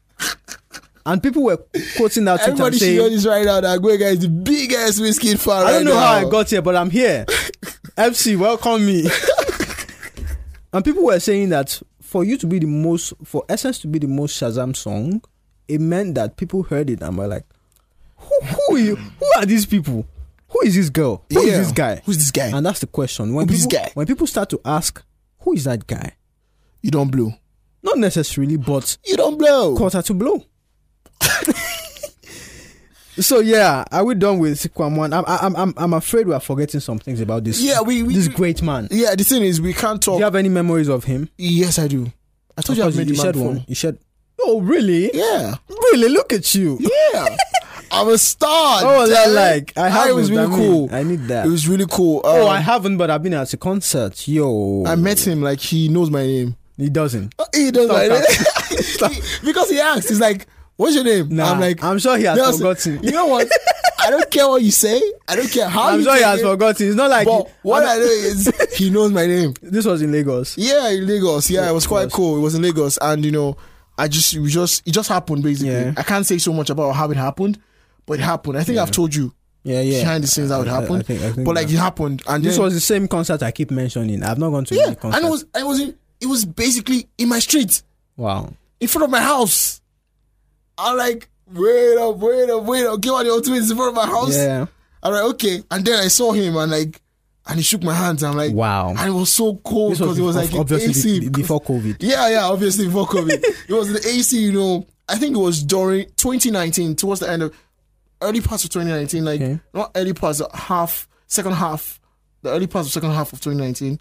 and people were quoting that tweet and everybody should hear saying, this right now? That Guy is the biggest Wizkid fan. "I don't right know now. how I got here, but I'm here." F C, welcome me. And people were saying that for you to be the most, for Essence to be the most Shazam song, it meant that people heard it and were like, "Who, who are you? Who are these people? Who is this girl? Who is Yeah. this guy?" Who's this guy? And that's the question. When Who is people, this guy? when people start to ask, "Who is that guy?" You don't blow. Not necessarily, but You don't blow. quarter to blow. So yeah, are we done with Kwamwan? I'm I'm I'm I'm afraid we are forgetting some things about this. Yeah, we, we this great man. Yeah, the thing is, we can't Do talk. you have any memories of him? Yes, I do. I told you I've Of course, made you the shared man one. before. You shared. Oh really? Yeah, Really? Look at you. yeah. I'm a star. Oh, that damn. like I have. it was really cool. I need that. It was really cool. oh, Um, I haven't, but I've been at a concert. Yo, I met him like he knows my name. He doesn't. He knows Stop my that. name He- because he asked. He's like, "What's your name?" Nah, I'm like, I'm sure he has Nelson. forgotten. You know what? I don't care what you say. I don't care how I'm you sure he say has it, forgotten. It's not like But he- what I know is he knows my name. this was in Lagos. Yeah, in Lagos. Yeah, Yeah, it was it quite was. cool. It was in Lagos, and you know, I just, we just, it just happened basically. Yeah. I can't say so much about how it happened, but it happened. I think I've told you Yeah, yeah. behind the scenes how it I- I happened, think- I think but like that- it happened, and This then, was the same concert I keep mentioning. I've not gone to yeah, any concert. and it was, it was, in, it was basically in my street, wow. in front of my house. I'm like, wait up, wait up, wait up, give out your twins in front of my house. Yeah. I'm like, okay, and then I saw him, and like, and he shook my hands. I'm like, Wow. and it was so cool This was, because it was before- like in obviously A C be- before COVID. Yeah, yeah, obviously before COVID. It was the A C, you know, I think it was during twenty nineteen, towards the end of, early parts of twenty nineteen, like, Okay. not early parts, half, second half, the early parts of second half of twenty nineteen.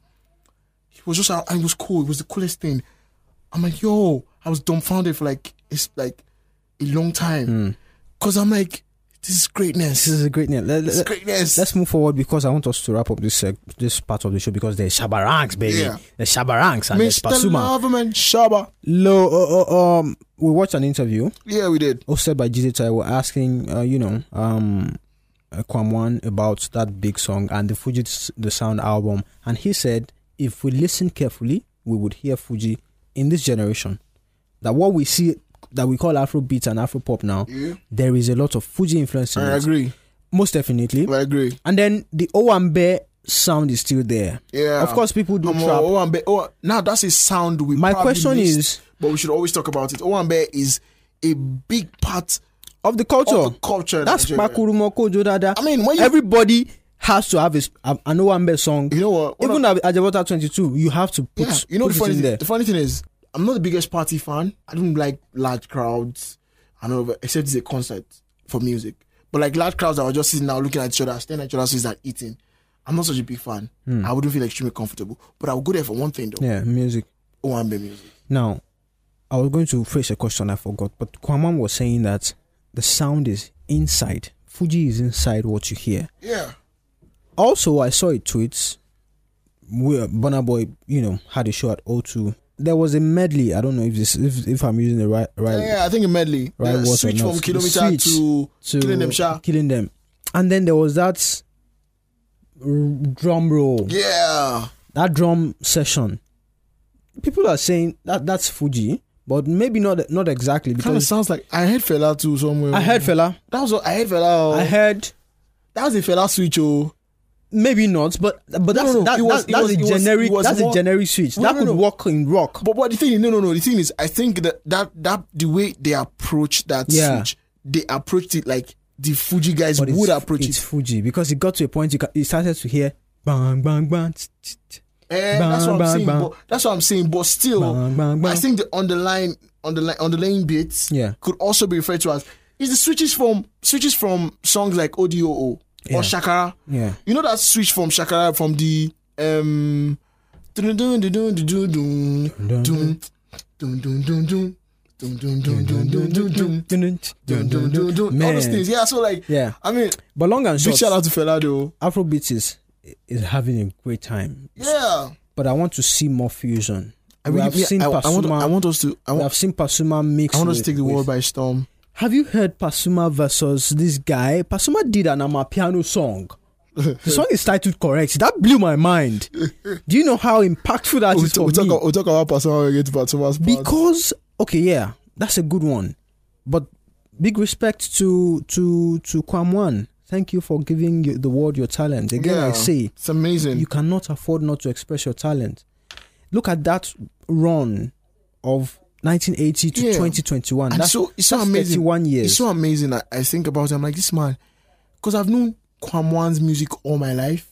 It was just, and it was cool. It was the coolest thing. I'm like, yo, I was dumbfounded for like, it's like a long time. Because I'm like, this is greatness. This is a great name. Let, This is let, greatness. let's move forward because I want us to wrap up this uh, this part of the show because there's Shabaranks, baby. Yeah. There's Shabaranks and there's Mister Pasuma. Loverman Shaba. Lo, uh, uh, um, we watched an interview Yeah, we did. hosted by G Z Tai. We're asking, uh, you know, um, uh, Kwamwan about that big song and the Fuji the Sound album, and he said if we listen carefully, we would hear Fuji in this generation. That what we see that we call Afrobeat and Afropop now, Yeah. there is a lot of Fuji influence in I it. agree. Most definitely. I agree. And then the Owambe sound is still there. Yeah. Of course, people do Um, trap. Owambe, oh, now that's a sound we My probably question missed, is- but we should always talk about it. Owambe is a big part Of the culture. of the culture. in That's Nigeria. Pakurumo Kojo Dada. I mean, when you- everybody has to have a, a, an Owambe song. You know what? When Even at Ajabota twenty-two, you have to put, Yeah, you know put the it funny in thing, there. the funny thing is, I'm not the biggest party fan. I don't like large crowds. I don't know, except it's a concert for music. But like large crowds that were just sitting now looking at each other, staring at each other, so that eating. I'm not such a big fan. I wouldn't feel extremely comfortable. But I would go there for one thing though. Yeah, music. Owambe music. Now, I was going to phrase a question I forgot, but Kwamam was saying that the sound is inside. Fuji is inside what you hear. Yeah. Also, I saw a tweet where Burna Boy, you know, had a show at O two. There was a medley. I don't know if this, if, if I'm using the right right Yeah, yeah, I think a medley. Right, Yeah, words or switch not. from The kilometer switch to, to killing them sha. killing them, and then there was that r- drum roll, Yeah. that drum session. People are saying that that's Fuji, but maybe not not exactly Kind of because sounds like I heard Fela too somewhere. I heard Fela. That was what I heard Fela. Oh. I heard that was a Fela switch. Oh. maybe not, but but that's no, no, that, it was- that's, it that's was- a it was- generic it was that's more- a generic switch No, that no, could no. work in rock. But but the thing is, no, no, no. The thing is, I think that that that the way they approach that Yeah. switch, they approached it like the Fuji guys But would it's, approach it's it. Fuji because it got to a point you, ca- you started to hear bang bang bang. tsk, tsk, tsk, Eh, that's what I'm bang, saying. bang. But that's what I'm saying. But still, Bang, bang, bang. I think the underlying underlying underlying bits Yeah. could also be referred to as is the switches from switches from songs like O D O O Yeah. or Shakara. Yeah. You know that switch from Shakara from the um dun dun dun dun dun dun dun dun dun dun dun dun. Dun, dun, dun, dun, dun, dun, dun. Dun, dun, dun, dun. All those Man. things. Yeah, so like Yeah. I mean, But long and big short, shout out to Fela though. Afrobeats is is having a great time. Yeah. But I want to see more fusion. I we really have yeah, seen I, I want Pasuma. I want us to I we want, have seen Pasuma mix. I want us with- to take the with- world by storm. Have you heard Pasuma versus this guy? Pasuma did an Amapiano song. The song is titled correct. That blew my mind. Do you know how impactful that We'll, is t- for we'll, talk, me? we'll talk about Pasuma when we get to Pasuma's part. Because okay, yeah, that's a good one. But big respect to to to Kwamwan. Thank you for giving you, the world your talent. Again, I Yeah, say it's amazing. you cannot afford not to express your talent. Look at that run of nineteen eighty to Yeah. twenty twenty-one. And That's so it's so that's amazing. thirty-one years. It's so amazing. I, I think about it. I'm like, this man, because I've known Kwamwan's music all my life,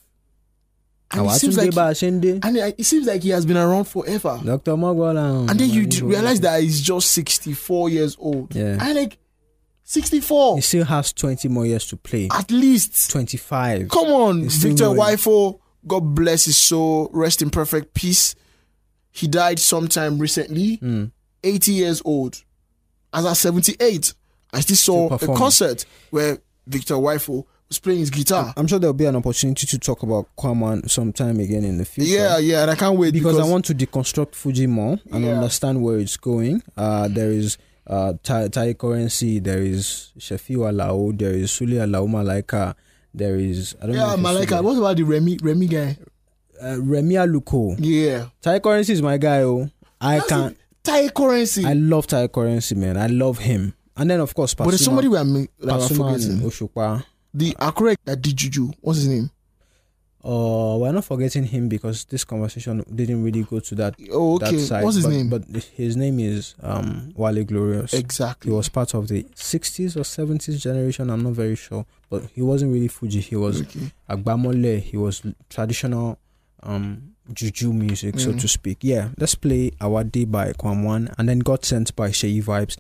and it seems like, Ashende, and it, it seems like he has been around forever. Doctor Magwala. And then you d- realize that he's just sixty-four years old. Yeah. I like sixty-four he still has twenty more years to play. at least. twenty-five. Come on, He's still Victor going. Waifo. God bless his soul. Rest in perfect peace. He died sometime recently. Mm. eighty years old. As at seventy-eight, I still saw Still a performing. concert where Victor Waifo was playing his guitar. I'm sure there'll be an opportunity to talk about Kwamwan sometime again in the future. Yeah, yeah, and I can't wait because, because, I want to deconstruct Fuji more and Yeah. understand where it's going. Uh, there is uh, Thai, Thai currency, there is Shefiu Alao, there is Suli Alao Malaika, there is I don't know. yeah, if it's Malaika. Suli- What about the Remy Remy guy? Uh, Remy Aluko. Yeah, Thai currency is my guy. Oh, I That's can't. it. Thai currency. I love Thai currency, man. I love him. And then of course, Pasuma, but there's somebody where I'm like, I'm Pasuma and forgetting. Oshukwa. The Akure that did Juju. What's his name? Uh, we're not forgetting him because this conversation didn't really go to that. Oh, okay. That side. What's his but, name? But his name is um Wale Glorious. He Exactly. was part of the sixties or seventies generation. I'm not very sure, but he wasn't really Fuji. He was Okay. Agbamole. He was traditional um juju music, so Mm. to speak. Yeah, let's play Our Day by Kwamwan and then Got Sent by Sheyi Vibes.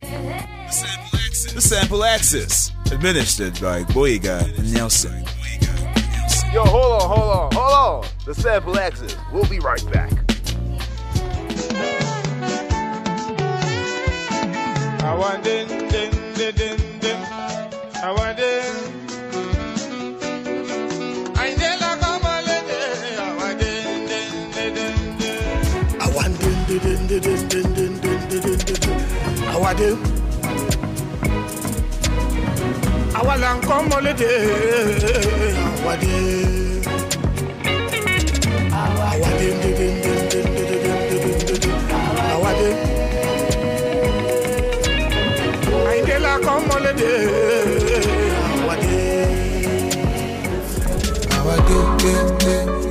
The Sample Access, administered by Boyega and Nelson. Yo, hold on, hold on, hold on. The Sample Access. We'll be right back. I want din din din din din din din din din din din. I want din. I want lang come holiday. I want din. I want din din din din din din din din din din. I want din. I dey la come holiday. I want din. I want din din din.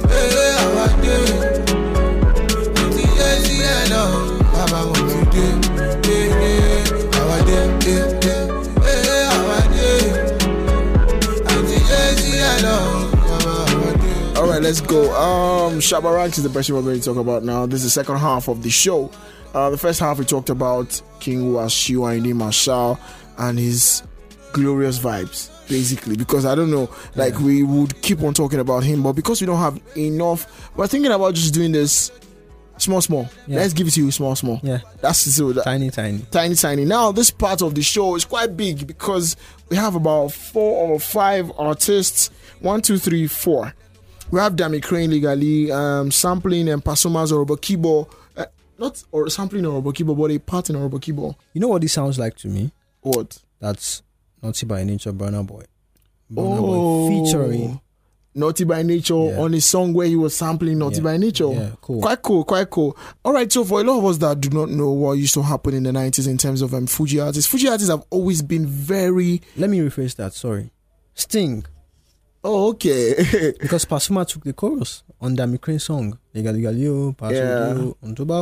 let's go. Um, Shabba Ranks is the person we're going to talk about now. This is the second half of the show. Uh, the first half we talked about King Wasiu Ayinde Marshal and his glorious vibes, basically, because I don't know, like yeah. we would keep on talking about him, but because we don't have enough, we're thinking about just doing this small, small. Yeah. Let's give it to you small, small. Yeah, that's so that, tiny, tiny, tiny, tiny. Now, this part of the show is quite big because we have about four or five artists. One, two, three, four. We have Dami Crane legally um, sampling and Pasoma's Orobokibo. Uh, not or sampling Orobokibo, but a part in Orobokibo. You know what this sounds like to me? What? That's Naughty by Nature, Burna Boy. Burna oh, Boy featuring Naughty by Nature yeah. on a song where he was sampling Naughty yeah. by Nature. Yeah, cool. Quite cool, quite cool. All right, so for a lot of us that do not know what used to happen in the nineties in terms of um, Fuji artists, Fuji artists have always been very... Let me rephrase that, sorry. Sting. Oh, okay. Because Pasuma took the chorus on Dami Crane's song. Yeah.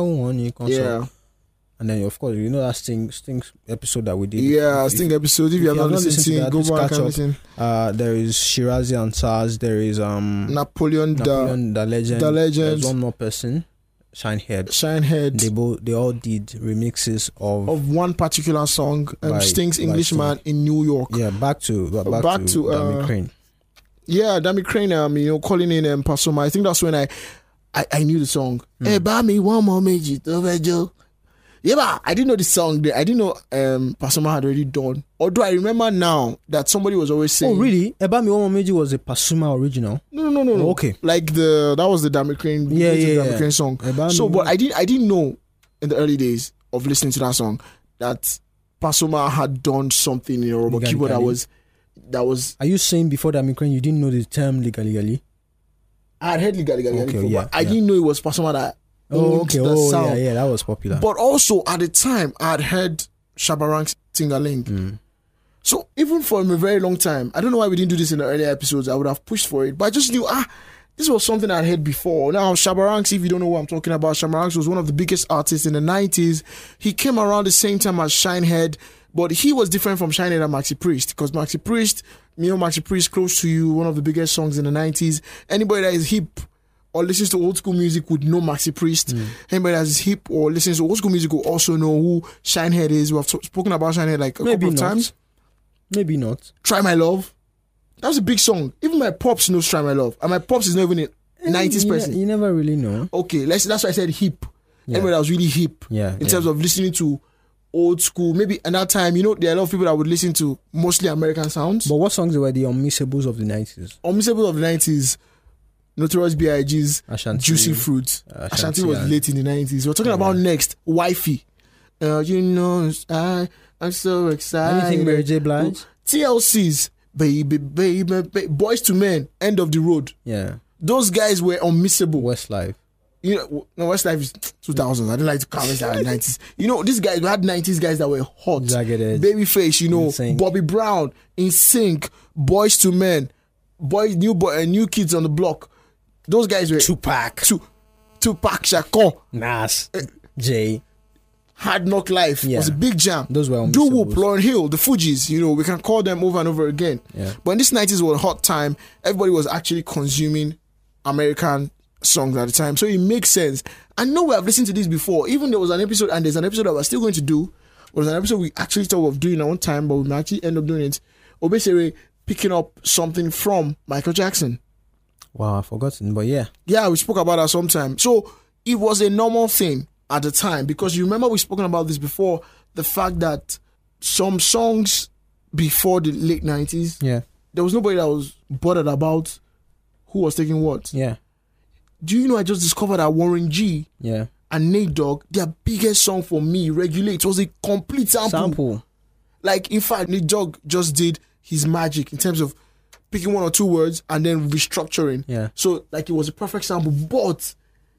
Yeah. And then, of course, you know that Sting, Sting episode that we did. Yeah, if, Sting episode. If, if you have not listened to it, go back and listen. Uh, there is Shirazi and Saz. There is um Napoleon, Napoleon the, the Legend. The Legend. There's one more person, Shinehead. Shinehead. They both, they all did remixes of of one particular song. Um, by, Sting's Englishman in New York. Yeah, back to back, back to, to uh, Dami Crane. Yeah, Dami Crane. Um, you know, calling in um, Pasoma. I think that's when I, I, I knew the song. Mm. Hey, buy me one more magic, Joe. Yeah, but I didn't know the song. I didn't know um, Pasoma had already done. Although I remember now that somebody was always saying, "Oh, really? Ebami Omomeji was a Pasuma original." No, no, no, no. Oh, okay, like the that was the Dami Crane, yeah, yeah, Dami yeah. Crane song. Ebami so, but I didn't, I didn't know in the early days of listening to that song that Pasoma had done something in Yoruba keyboard that was that was. Are you saying before Dami Crane you didn't know the term legally? I had heard legally, okay, before, yeah, but I yeah. didn't know it was Pasoma that. Oh, okay. The oh, sound. yeah, yeah, that was popular. But also at the time, I had heard Shabba Ranks Tingaling. Mm. So even for a very long time, I don't know why we didn't do this in the earlier episodes. I would have pushed for it, but I just knew ah, this was something I had heard before. Now Shabba Ranks, if you don't know what I'm talking about, Shabba Ranks was one of the biggest artists in the nineties. He came around the same time as Shinehead, but he was different from Shinehead and Maxi Priest because Maxi Priest, you know, Maxi Priest, Close to You, one of the biggest songs in the nineties. Anybody that is hip or listens to old school music would know Maxi Priest. Mm. Anybody that is hip or listens to old school music will also know who Shinehead is. We have t- spoken about Shinehead like a Maybe couple of not. times. Maybe not. Try My Love. That was a big song. Even my pops knows Try My Love. And my pops is not even a nineties you person. Ne- you never really know. Okay, let's, that's why I said hip. Yeah. Anybody that was really hip yeah, in yeah. terms of listening to old school. Maybe at that time, you know, there are a lot of people that would listen to mostly American sounds. But what songs were the unmissables of the nineties? Unmissable of the nineties. Notorious B I G's Ashanti, Juicy Fruit. Ashanti, Ashanti was and, late in the nineties. We're talking yeah. about next, Wifey. Uh, you know, I, I'm so excited. Anything Mary J. Blige? T L C's, baby, baby, baby, Boys to Men, End of the Road. Yeah. Those guys were unmissable. Westlife. You know, no, Westlife is two thousand. I don't like to count Westlife in the nineties. You know, these guys, we had nineties guys that were hot. Jagged Babyface, you know, Insync. Bobby Brown, In Sync, Boys to Men, boys, new boy, uh, new kids on the block. Those guys were Tupac, two, Tupac Shakur, Nas, uh, Jay, Hard Knock Life yeah. was a big jam. Those were Doo Wop, Lauryn Hill, the Fugees. You know, we can call them over and over again. Yeah. But in this nineties was a hot time. Everybody was actually consuming American songs at the time, so it makes sense. I know we have listened to this before. Even there was an episode, and there's an episode that we're still going to do. It was an episode we actually thought of doing at one time, but we might actually end up doing it. Obesere picking up something from Michael Jackson. Wow, I've forgotten, but yeah. Yeah, we spoke about that sometime. So it was a normal thing at the time because you remember we've spoken about this before, the fact that some songs before the late nineties, yeah, there was nobody that was bothered about who was taking what. Yeah. Do you know I just discovered that Warren G yeah. and Nate Dogg, their biggest song for me, Regulate, was a complete sample. Sample. Like, in fact, Nate Dogg just did his magic in terms of picking one or two words and then restructuring. Yeah. So, like, it was a perfect sample. But,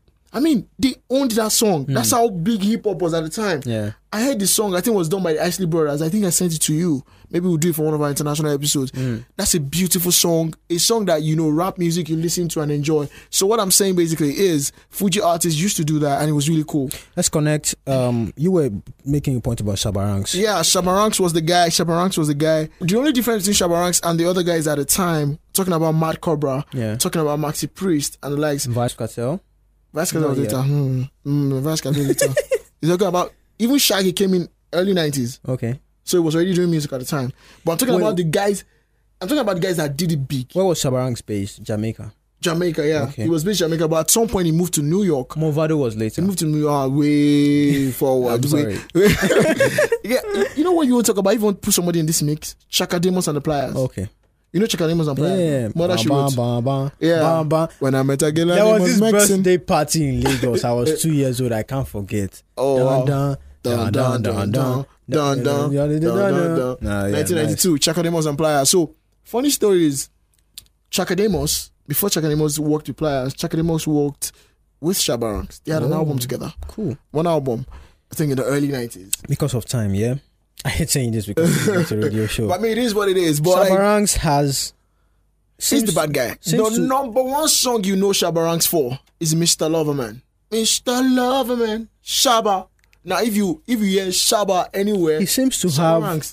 I mean, they owned that song. Mm. That's how big hip-hop was at the time. Yeah. I heard this song, I think it was done by the Isley Brothers. I think I sent it to you. Maybe we'll do it for one of our international episodes. Mm. That's a beautiful song. A song that, you know, rap music you listen to and enjoy. So what I'm saying basically is Fuji artists used to do that and it was really cool. Let's connect. Um, you were making a point about Shabba Ranks. Yeah, Shabba Ranks was the guy. Shabba Ranks was the guy. The only difference between Shabba Ranks and the other guys at the time, talking about Mad Cobra, Yeah. talking about Maxi Priest and the likes. Vice Cartel. Vice Cartel was Not later. yet. Hmm. Hmm. Vice Cartel later. He's talking about even Shaggy came in early nineties, Okay. so he was already doing music at the time. But I'm talking Wait. about the guys. I'm talking about the guys that did it big. Where was Shabarang's based? Jamaica. Jamaica, yeah. Okay. He was based in Jamaica, but at some point he moved to New York. Movado was later. He moved to New York way forward. I'm sorry. Way- yeah, you know what you want to talk about? If you want to put somebody in this mix, Chaka Demos and the Pliers. Okay. You know Chaka Demos and Pliers? Yeah. Mother Ba, She ba, wrote. ba, ba, Yeah. ba, ba. When I met a girl, her There name was this Maxine. birthday party in Lagos. I was two years old. I can't forget. Oh, wow. Dun, Dun, dun, dun, dun, dun, dun, dun, dun, dun. Nah, yeah, nineteen ninety-two, nice. Chaka Demos and Pliers. So, funny story is, Chaka Demos, before Chaka Demos worked with Pliers, Chaka Demos worked with Shabarangs. They had an Oh. album together. Cool. One album, I think in the early nineties. Because of time, yeah. I hate saying this because it's a radio show. But I mean, it is what it is. But like, Shabarangs has. he's the bad guy. The seems to- number one song you know Shabarangs for is Mister Loverman. Mister Loverman, Shaba. Now, if you if you hear Shaba anywhere, He seems to have Shabarangs.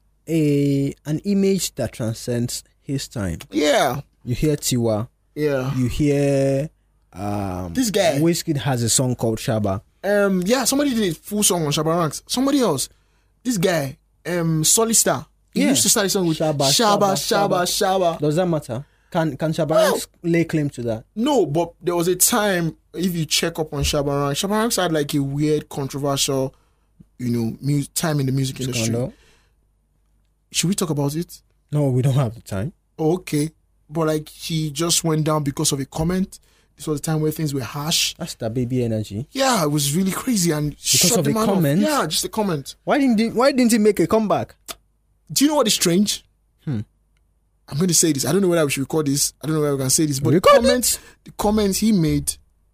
a an image that transcends his time. Yeah, You hear Tiwa. yeah. You hear. Um, This guy. Wizkid has a song called Shaba. Um, yeah, somebody did a full song on Shabarangs. Somebody else, this guy, um, Solistar. He Yeah. used to start a song with Shaba, Shaba, Shaba, Shaba, Shaba. Does that matter? Can can Shabarangs lay claim to that? No, but there was a time, if you check up on Shabarangs, Shabarangs had like a weird, controversial, you know, mu- time in the music industry. Scandal? Should we talk about it? No, we don't have the time. Oh, okay. But like, he just went down because of a comment. This was a time where things were harsh. That's the baby energy. Yeah, it was really crazy and Because shut of the a man off. comment? Yeah, just a comment. Why didn't he, Why didn't he make a comeback? Do you know what is strange? Hmm. I'm going to say this. I don't know whether we should record this. I don't know whether we can say this. But the Record comments, the comments he made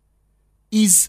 is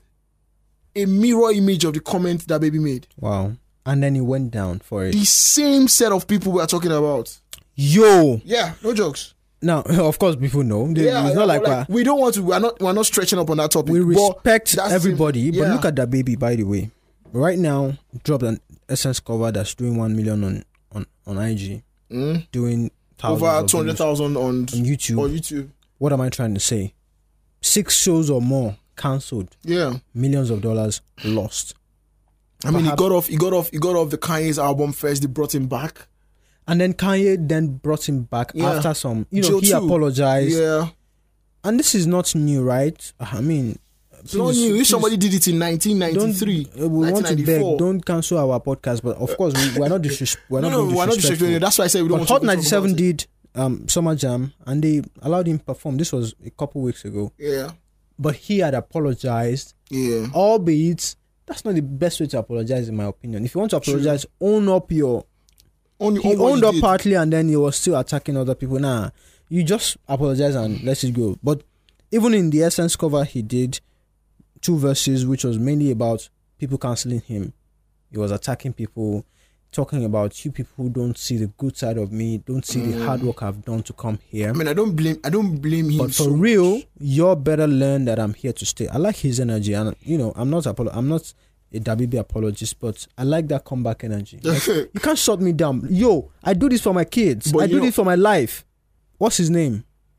a mirror image of the comment that baby made. Wow. And then he went down for it. The same set of people we are talking about. Yo. Yeah, no jokes. Now, of course, people know. They- Yeah, it's yeah, not like, but like, we're- we don't want to. We're not. We're not stretching up on that topic. we but respect that's the- everybody. But yeah. look at that baby, by the way. Right now, dropped an Essence cover that's doing one million on on on I G, Mm. doing thousands Over of two hundred views thousand on on YouTube. on YouTube. What am I trying to say? Six shows or more cancelled. Yeah, Millions of dollars lost. I mean, he Perhaps- got off. He got off. He got off the Kanye's album first. They brought him back. And then Kanye then brought him back Yeah. after some, you know, Joe he too. apologized. Yeah, And this is not new, right? I mean, it's not new. If somebody did it in nineteen ninety-three, Don't, uh, we want to beg, nineteen ninety-four. don't cancel our podcast. But of course, we, we're not disres- we're No, not no, being we're not disrespectful. disrespectful. That's why I said we don't But want Hot to talk about ninety-seven it. did um, Summer Jam, and they allowed him perform. This was a couple weeks ago. Yeah, But he had apologized, yeah. albeit that's not the best way to apologize, in my opinion. If you want to apologize, own up your. Only He owned up partly, and then he was still attacking other people. Nah, you just apologize and let it go. But even in the Essence cover, he did two verses, which was mainly about people canceling him. He was attacking people, talking about you people who don't see the good side of me, don't see the hard work I've done to come here. I mean, I don't blame. I don't blame him. But for so real, much. you better learn that I'm here to stay. I like his energy, and you know, I'm not apolo- I'm not a Dabibi apologist, but I like that comeback energy. Like, you can't shut me down. Yo, I do this for my kids. But I you do know- this for my life. What's his name?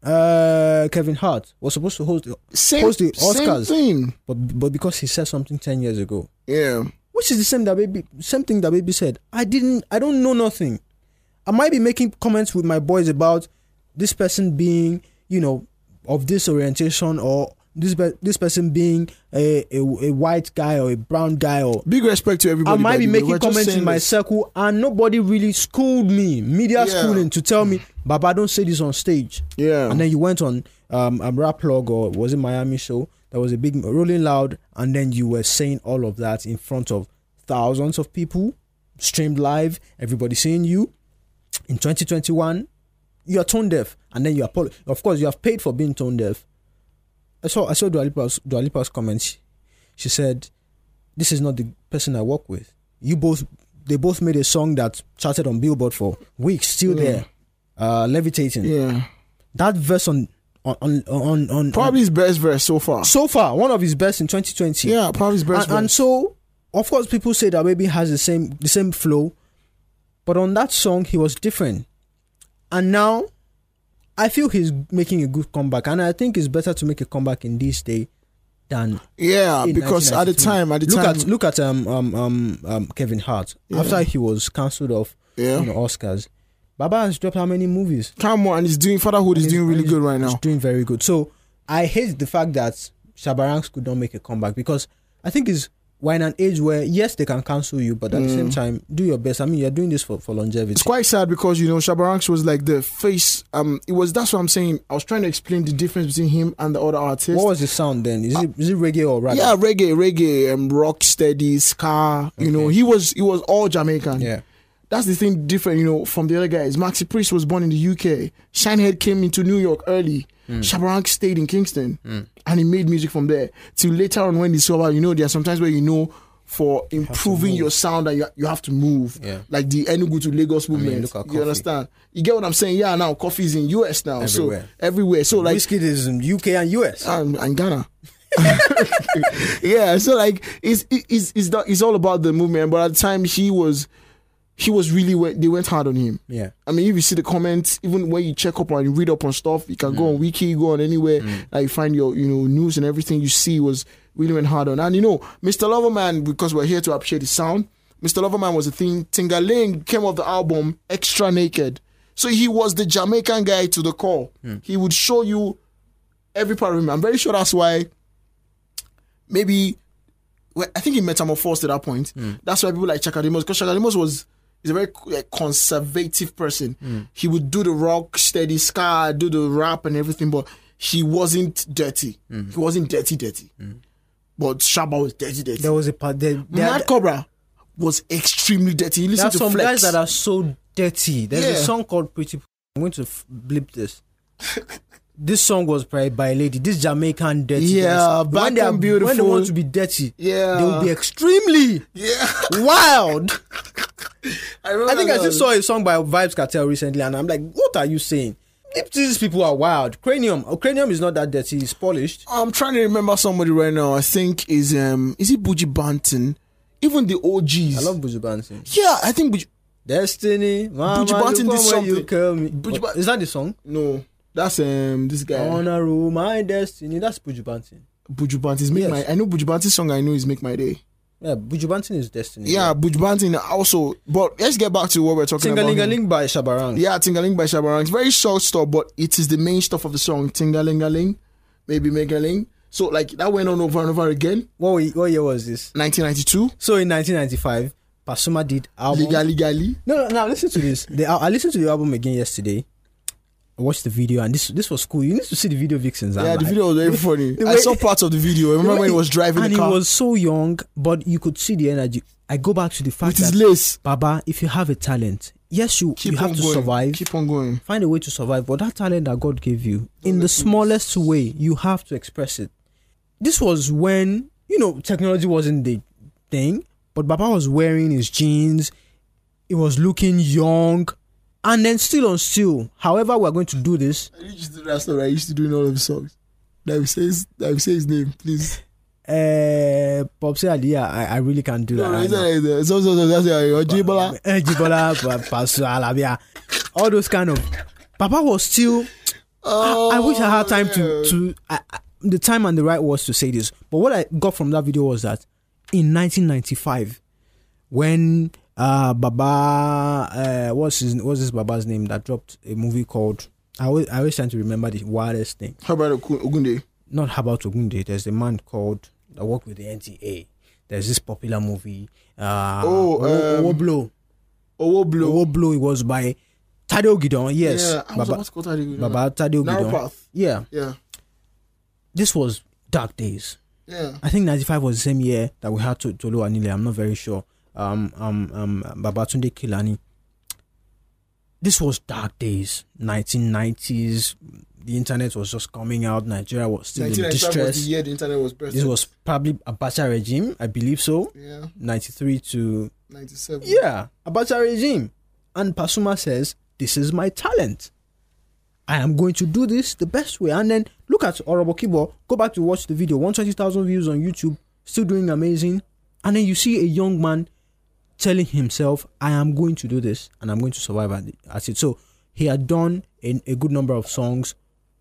Uh, Kevin Hart was supposed to host the, same, host the same Oscars, thing. but but because he said something ten years ago, Yeah, which is the same that baby, same thing that baby said. I didn't. I don't know nothing. I might be making comments with my boys about this person being, you know, of this orientation, or this pe- this person being a, a a white guy or a brown guy, or big respect to everybody. I might by be the way. making We're just comments in saying my this. circle, and nobody really schooled me, media Yeah. schooling, to tell me, Baba, don't say this on stage. Yeah, And then you went on um, a rap log, or was it Miami show? There was a big Rolling Loud, and then you were saying all of that in front of thousands of people, streamed live, everybody seeing you. In twenty twenty-one, you are tone deaf, and then you are, of course, you have paid for being tone deaf. I saw I saw Dua Lipa's, Dua Lipa's comments. She said, "This is not the person I work with. You both, they both made a song that charted on Billboard for weeks, still Yeah. there, uh, levitating. yeah. That verse on on on on, on Probably his best verse so far. so far one of his best in twenty twenty. Yeah, probably his best and, and verse. so of course people say that baby has the same the same flow, but on that song he was different, and now I feel he's making a good comeback, and I think it's better to make a comeback in this day than yeah, because at the time, at the look time, at look at um um um, um Kevin Hart Yeah. after he was cancelled off yeah. you know, Oscars. Baba has dropped how many movies? Come on, and he's doing Fatherhood. He's And doing really and good right He's now. doing very good. So I hate the fact that Shabba Ranks could not make a comeback, because I think it's we're in an age where yes, they can cancel you, but at the same time, do your best. I mean, you're doing this for, for longevity. It's quite sad because you know Shabba Ranks was like the face. Um, it was that's what I'm saying. I was trying to explain the difference between him and the other artists. What was the sound then? Is it is it reggae or rap? Yeah, reggae, reggae, um, rock steady, ska. You know, he was he was all Jamaican. Yeah. That's the thing different, you know, from the other guys. Maxi Priest was born in the U K. Shinehead came into New York early. Mm. Shabba Ranks stayed in Kingston, mm. and he made music from there. Till later on, when he saw, you know, there are sometimes where you know, for improving your sound, that you, you have to move. Yeah. Like the Enugu to Lagos movement. I mean, look at you coffee. understand? You get what I'm saying? Yeah, now coffee is in U S now, Everywhere. so everywhere. So like Whiskey is in U K and U S. and, and Ghana. Yeah, so like it's it's it's not, it's all about the movement. But at the time, he was he was really went, they went hard on him. Yeah. I mean, if you see the comments, even when you check up on, you read up on stuff, you can mm. go on Wiki, go on anywhere, mm. like you find your you know news and everything you see was really went hard on. And you know, Mister Loverman, because we're here to appreciate his sound. Mister Loverman was a thing. Tingaling came off the album Extra Naked, so he was the Jamaican guy to the core. Mm. He would show you every part of him. I'm very sure that's why. Maybe, well, I think he metamorphosed at that point. Mm. That's why people like Chaka Demus, because Chaka Demus was is a very like, conservative person. Mm. He would do the rock, steady ska, do the rap and everything, but he wasn't dirty. Mm. He wasn't dirty, dirty. Mm. But Shabba was dirty, dirty. There was a part there. Mad Cobra was extremely dirty. You listen There are to some Flex. guys that are so dirty. There's Yeah. a song called Pretty. I'm going to f- blip this. This song was by, by a lady. This Jamaican dirty. Yeah, guys. black when they are, and beautiful. When they want to be dirty, Yeah. they will be extremely Yeah. wild. I, remember I think I that just saw a song by Vibes Cartel recently, and I'm like, what are you saying? If these people are wild, Cranium, oh, Cranium is not that dirty. It's polished. I'm trying to remember somebody right now. I think is um is it Buju Banton? Even the O Gs. I love Buju Banton. Yeah, I think Buju. Destiny, Mama, Buju Banton look did on when you something. kill me. Buju What- Ba- is that the song? No, that's um this guy. Honor rule my destiny. That's Buju Banton. Buju Banton's Make Yes. My. I know Buju Banton's song. I know is Make My Day. Yeah, Buju Banton is destiny. Yeah, Buju Banton also. But let's get back to what we're talking about. here. Tingalingaling by Shabba Ranks. Yeah, Tingaling by Shabba Ranks. Very short stuff, but it is the main stuff of the song. Tingalingaling, maybe Megaling. So like that went on over and over again. What, we- what year was this? nineteen ninety-two. So in nineteen ninety-five, Pasuma did album. Legally, legally. No, no, now listen to this. The, I listened to the album again yesterday. I watched the video, and this this was cool. You need to see the video, Vixens. Yeah, I'm the like- video was very funny. the I way- saw parts of the video. I remember when he was driving and the car he was so young, but you could see the energy. I go back to the fact with his that lace. Baba, if you have a talent, yes, you Keep you have on to going. survive. Keep on going. Find a way to survive. But that talent that God gave you, in the smallest way, you have to express it. This was when, you know, technology wasn't the thing, but Baba was wearing his jeans. He was looking young. And then still on still. However, we're going to do this. I used to do that story. I used to do in all of his songs. That we say his, that we say his name, please. Uh, Popsy Ali, I, I really can't do that. No, right it's now. not like that. So, so, so, that's it. Ojibola. Eh, Jibola, Pa- Pasu Alabia, all those kind of. Papa was still. Oh, I wish I had time to yeah. to I, I, the time and the right words to say this. But what I got from that video was that in nineteen ninety-five, when uh Baba, uh, what's his what's this Baba's name that dropped a movie called. I always I always trying to remember the wildest thing. How about Ogun- Ogunde? Not how about Ogunde. There's a man called that worked with the N T A. There's this popular movie. Uh, Oh, um, Owoblo. Owoblo. Owoblo. It was by Tadeo Gidon. Yes, Yeah, I was Baba, about to call that. Baba Tadeo Narrow Gidon. Path. Yeah, Yeah. this was dark days. Yeah. I think ninety-five was the same year that we had to Tolu Anile. I'm not very sure. Um, um, um, Babatunde Kilani. This was dark days. nineteen nineties. The internet was just coming out. Nigeria was still in nineteen ninety-five was distress. the year the internet was birthed. This was probably Abacha regime. I believe so. Yeah. ninety-three to ninety-seven. yeah, Abacha regime. And Pasuma says, "This is my talent. I am going to do this the best way." And then look at Orobo Kibo. Go back to watch the video. one hundred twenty thousand views on YouTube. Still doing amazing. And then you see a young man telling himself, "I am going to do this and I'm going to survive at, it, at it." So he had done a, a good number of songs,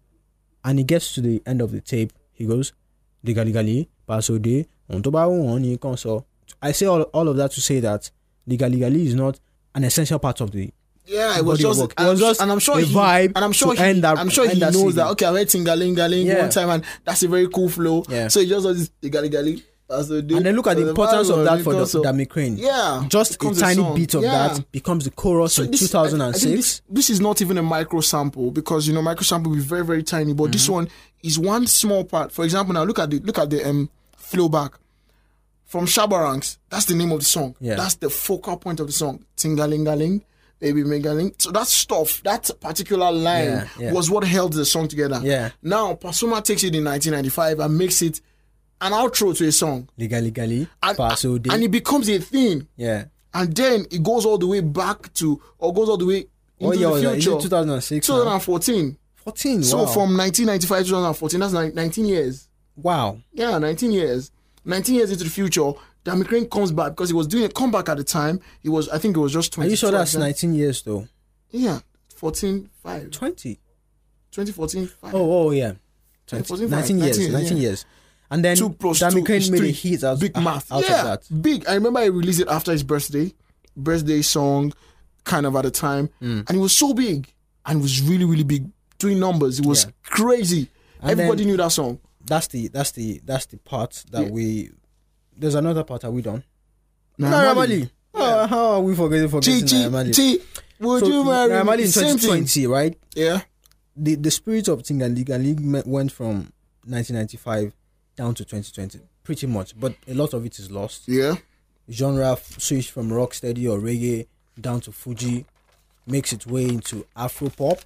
and he gets to the end of the tape. He goes, "Ligali gali, paso de, ontoba oni konso." I say all, all of that to say that Ligali gali is not an essential part of the Yeah, it was body of just, work. It and, was just and I'm sure a he, vibe and I'm sure to he, end that- I'm sure he end that knows C D. that. Okay, I read Tingaling Galing Yeah. one time, and that's a very cool flow. Yeah. So he just does this Gali Gali. And And then look at the importance of that for the Dami Crane. Yeah, Just a becomes tiny song. bit of Yeah. that becomes the chorus So in this- two thousand I- I think six. This, this is not even a micro sample because you know micro sample will be very very tiny, but this one is one small part. For example, now look at the look at the um flow back from Shabarangs. That's the name of the song. Yeah. That's the focal point of the song. Tingalingaling, baby megaling. So that stuff, that particular line Yeah, yeah. was what held the song together. Yeah. Now Pasuma takes it in nineteen ninety-five and makes it an outro to a song, Ligali gali, and, paso de. and it becomes a thing. Yeah. And then it goes all the way back to, or goes all the way into Oh yeah, the was that- is future. it two thousand six? now? twenty fourteen. fourteen. So Wow. from nineteen ninety-five to twenty fourteen, that's ni- nineteen years. wow. Yeah, nineteen years. nineteen years into the future, Dami Crane comes back because he was doing a comeback at the time. He was, I think it was just Are twenty. you sure that's nineteen years though? Yeah, fourteen, five. twenty. twenty fourteen, five. Oh, oh yeah. twenty twenty, fourteen, nineteen five. years. nineteen, nineteen yeah. years. And then Two plus Dami two Crane is made three. a hit out, Big math. out yeah, of that. big. I remember I released it after his birthday. Birthday song, kind of at the time. Mm. And it was so big. And it was really, really big. Doing numbers. It was Yeah. crazy. And Everybody then- knew that song. That's the that's the that's the part that Yeah. we. There's another part. Are we done? Naira Naira Marley. Marley. Oh, how are we forgetting forgetting Chi, Naira chi, Marley? chi, would So, you marry Naira Marley me? in Same twenty thing. twenty, right? Yeah. The the spirit of Tingalinga League me- went from nineteen ninety-five down to twenty twenty, pretty much. But a lot of it is lost. Yeah. Genre f- switched from rocksteady or reggae down to Fuji, makes its way into Afro pop,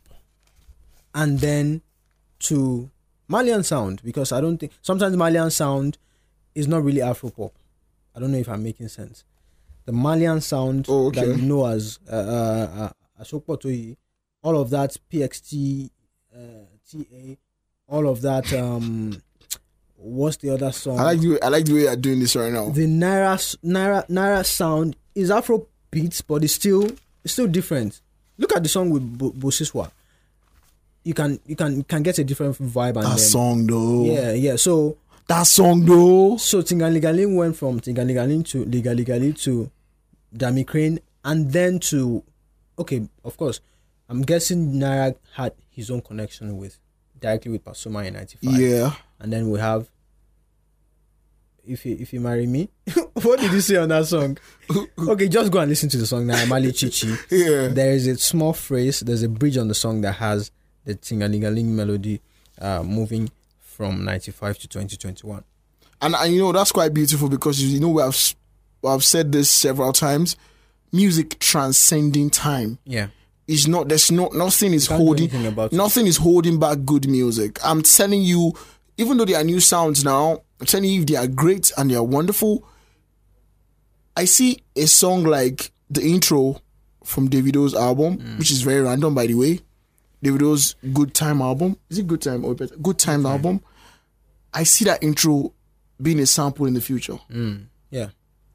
and then to Malian sound, because I don't think sometimes Malian sound is not really Afro pop. I don't know if I'm making sense. The Malian sound Oh, okay. that you know as uh, uh, uh, Asokpotoyi, all of that P X T, uh, T A, all of that. Um, what's the other song? I like the way, I like the way you're doing this right now. The Naira Naira Naira sound is Afro beats, but it's still it's still different. Look at the song with Bo- Bosiswa. You can you can you can get a different vibe and That then, song though. yeah yeah. So That song though. so Tingalingaling went from Tingalingaling to Ligaligali to Dami Crane, and then to okay, of course, I'm guessing Naira had his own connection with directly with Pasuma in ninety-five. Yeah. And then we have If You If You Marry Me. What did you say on that song? Okay, just go and listen to the song now. Mali Chichi. Yeah. There is a small phrase, there's a bridge on the song that has the Tingalingaling melody uh, moving from ninety-five to twenty twenty-one. And, and you know that's quite beautiful because you know we have s- I've said this several times. Music transcending time Yeah. is not. There's no nothing is Can't do holding. anything about it. Nothing is holding back good music. I'm telling you, even though there are new sounds now, I'm telling you if they are great and they are wonderful. I see a song like the intro from Davido's album, Mm. which is very random by the way. Davido's Good Time album. Is it Good Time or better? Good Time album. I see that intro being a sample in the future. Mm. Yeah.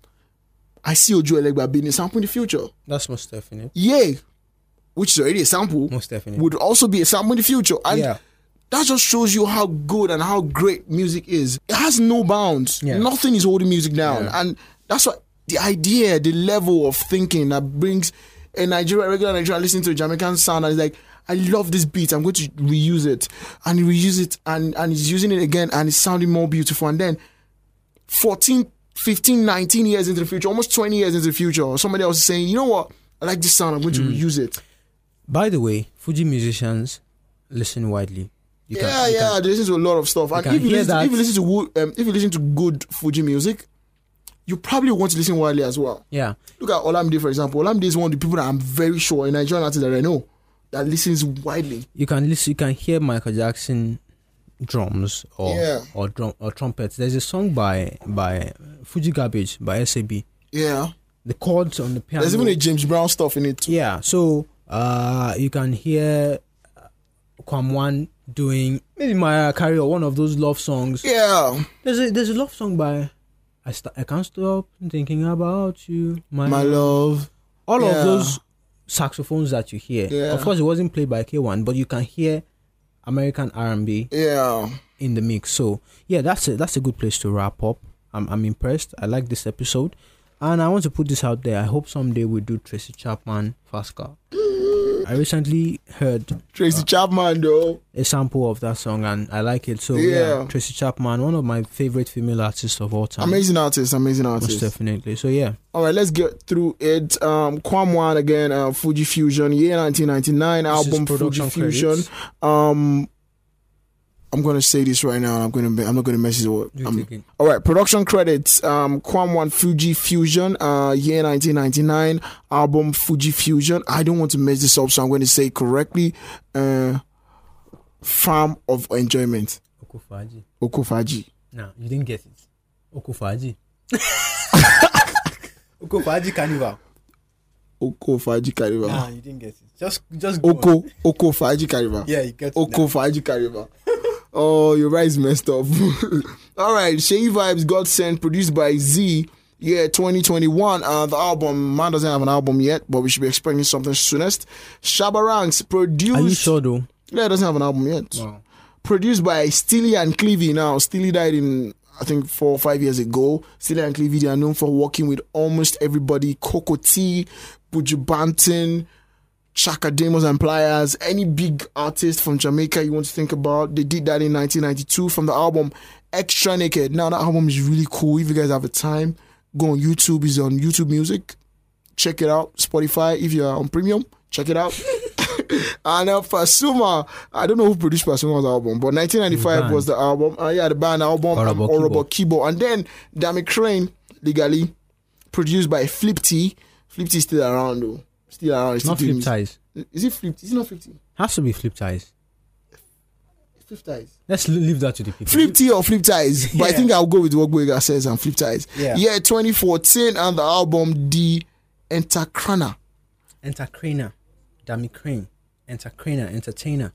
I see Ojo Elegba being a sample in the future. That's most definite. Yeah, which is already a sample, Most definite. would also be a sample in the future. And Yeah. that just shows you how good and how great music is. It has no bounds. Yeah. Nothing is holding music down. Yeah. And that's what the idea, the level of thinking that brings a Nigerian, regular Nigerian listening to a Jamaican sound and is like, I love this beat, I'm going to reuse it. And he reuse it and, and he's using it again and it's sounding more beautiful. And then fourteen, fifteen, nineteen years into the future, almost twenty years into the future, somebody else is saying, you know what? I like this sound, I'm going to Mm. reuse it. By the way, Fuji musicians listen widely. You can- yeah, you yeah, can- they listen to a lot of stuff. And can if you, hear listen, that. if you listen to wo- um, if you listen to good Fuji music, you probably want to listen widely as well. yeah. Look at Olamide, for example. Olamide is one of the people that I'm very sure, a Nigerian artist that I know, that listens widely. You can listen. You can hear Michael Jackson drums or Yeah. or drum or trumpets. There's a song by by Fuji Garbage by S A B. Yeah. The chords on the piano. There's even a James Brown stuff in it too. Yeah, so uh, you can hear uh, Kwamwan doing maybe Mariah Carey or one of those love songs. Yeah. There's a there's a love song by I st- I can't stop thinking about you, my, My love. all Yeah. of those saxophones that you hear. Yeah. Of course, it wasn't played by K one, but you can hear American R and B Yeah. in the mix. So yeah, that's a, that's a good place to wrap up. I'm I'm impressed. I like this episode, and I want to put this out there. I hope someday we do Tracy Chapman Fast Car. I recently heard Tracy uh, Chapman, though. a sample of that song, and I like it. So yeah. yeah, Tracy Chapman, one of my favorite female artists of all time. Amazing artist, amazing artist. Most definitely. So yeah. All right, let's get through it. Um, Kwamwan again, uh, Fuji Fusion, year nineteen ninety-nine, this album Fuji Fusion. Um, I'm gonna say this right now. I'm gonna. Be, I'm not gonna mess it up. Um, all right, production credits. Um, Kwamwan Fuji Fusion. Uh, year nineteen ninety-nine. Album Fuji Fusion. I don't want to mess this up, so I'm going to say it correctly. Uh, Farm of Enjoyment. Okofaji. Okofaji. No, you didn't get it. Okofaji. Okofaji Carnival. Okofaji Carnival. Nah, you didn't get it. Just, just. Oko. Okofaji Carnival. Yeah, you get it. Okofaji Carnival. Oh, your rice messed up. All right, Sheyi Vibes, God Sent, produced by Z. Yeah, twenty twenty-one. Uh, the album, man doesn't have an album yet, but we should be expecting something soonest. Shabba Ranks, produced. Are you sure though? Yeah, it doesn't have an album yet. Wow. Produced by Steely and Clevie. Now, Steely died in, I think, four or five years ago. Steely and Clevie, they are known for working with almost everybody. Coco T, Buju Banton, Chaka Demus and Pliers, any big artist from Jamaica you want to think about. They did that in nineteen ninety-two from the album Extra Naked. Now, that album is really cool. If you guys have the time, go on YouTube. It's on YouTube Music. Check it out. Spotify, if you're on Premium, check it out. And uh, Pasuma, I don't know who produced Pasuma's album, but nineteen ninety-five was the album. Uh, yeah, the band album, Orobo Orobo Kibo. And then Dami Crane, legally, produced by Flip T. Flip T is still around, though. Still around. It's not Flip Ties. Is it Flip T? Is it not Flip T? Has to be Flip Ties. Flip Ties. Let's leave that to the people. Flip T or Flip Ties. But Yeah. I think I'll go with what Boyga says and Flip Ties. Yeah. Yeah, twenty fourteen and the album The Entercraner. Entercraner. Dami Crane. Entercraner. Entertainer.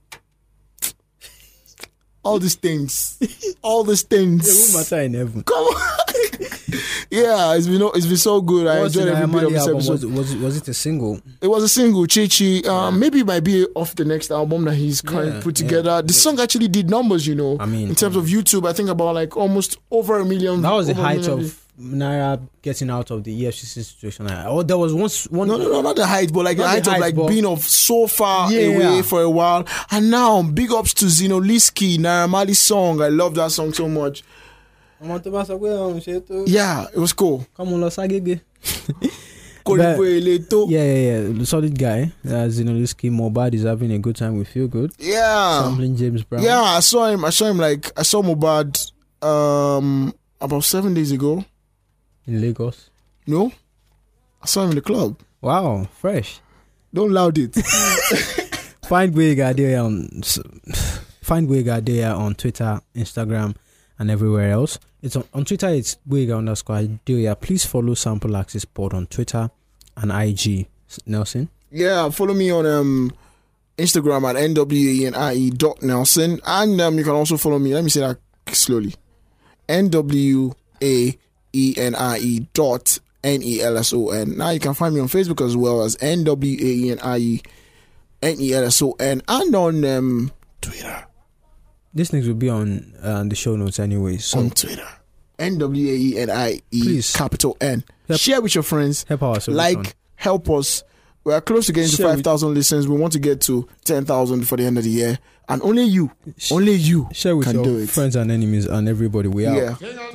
All these things. All these things. Who matter in heaven? Come on. Yeah, it's been it's been so good. I What's enjoyed the every bit of Diamante this album? episode. Was, it- was, it- was it a single? It was a single, Chi Chi. Um, maybe it might be off the next album that he's kind Yeah, of put yeah. together. The song actually did numbers, you know. I mean, in terms of YouTube, I think about like almost over a million. That was the over a height million of Naira getting out of the E F C C situation. Oh, there was once one. No, no, no, not the height, but like Not the the height of height, like but- being of so far Yeah. away for a while. And now, big ups to Zino Liski, Naira Marley's song. I love that song so much. Yeah, it was cool. Come on, Los Agege. Kolibwe Leto. Yeah, yeah, yeah. Solid guy. Uh, Zinoliski Mobad is having a good time. We feel good. Yeah. Sampling James Brown. Yeah, I saw him. I saw him like I saw Mubad um about seven days ago. In Lagos. No, I saw him in the club. Wow, fresh. Don't loud it. Find Boyega there on find Boyega there on Twitter, Instagram, and everywhere else. It's on, on Twitter. It's Boyega underscore Adeoya. Please follow Sample Access Pod on Twitter and I G. Nelson. Yeah, follow me on um Instagram at N W A N I E dot Nelson, and um you can also follow me. Let me say that slowly. N W A E N I E dot N E L S O N. Now you can find me on Facebook as well as N W A E N I E N E L S O N, and on um Twitter. These things will be on uh, the show notes anyway. So On Twitter. N W A E N I E Please. capital N. Help- Share with your friends. help our solution. Like, help us. We are close to getting to Share five thousand listeners. We want to get to ten thousand for the end of the year. And only you, only you share with can your do it. friends and enemies and everybody. We are. Yeah.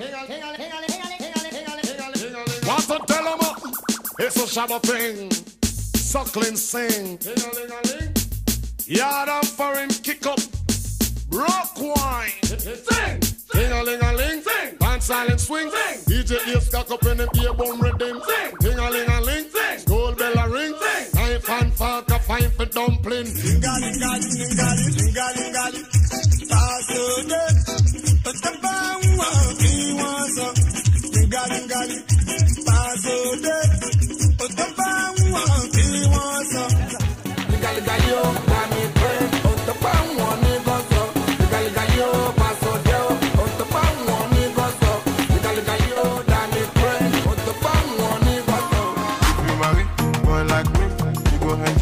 Want to tell 'em up? It's a shabba thing. Suckling sing. Yard and foreign kick up. Rock wine. Sing. Ting-a-ling-a-ling. Sing. Dance silent swing. Sing. D J ears stuck up in the beer bone rhythm. Sing. Ting-a-ling-a-ling. Sing. Gold bell a ring. Sing. Knife and fork a fine for dumpling. Ling-a-ling-a-ling. Ling-a-ling. Ling-a-ling-a-ling. Pass the day. But the bang one. He wants a. Ling-a-ling-a-ling. Pass the day. But the bang one. He wants a. Ling-a-ling-a-ling. Dami Crane. But the bang one. He wants a. Ling-a-ling-a-ling. Pass the day. But the bang one. He wants a. Ling-a-ling-a-ling. Dami Crane. But the bang one. He wants a. If you marry, boy like me, you go ahead.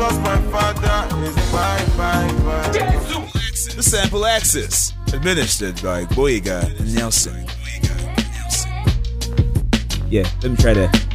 cause my father is bye bye bye. The Sample Axis, administered by Boyega and Nelson. Yeah, let me try that.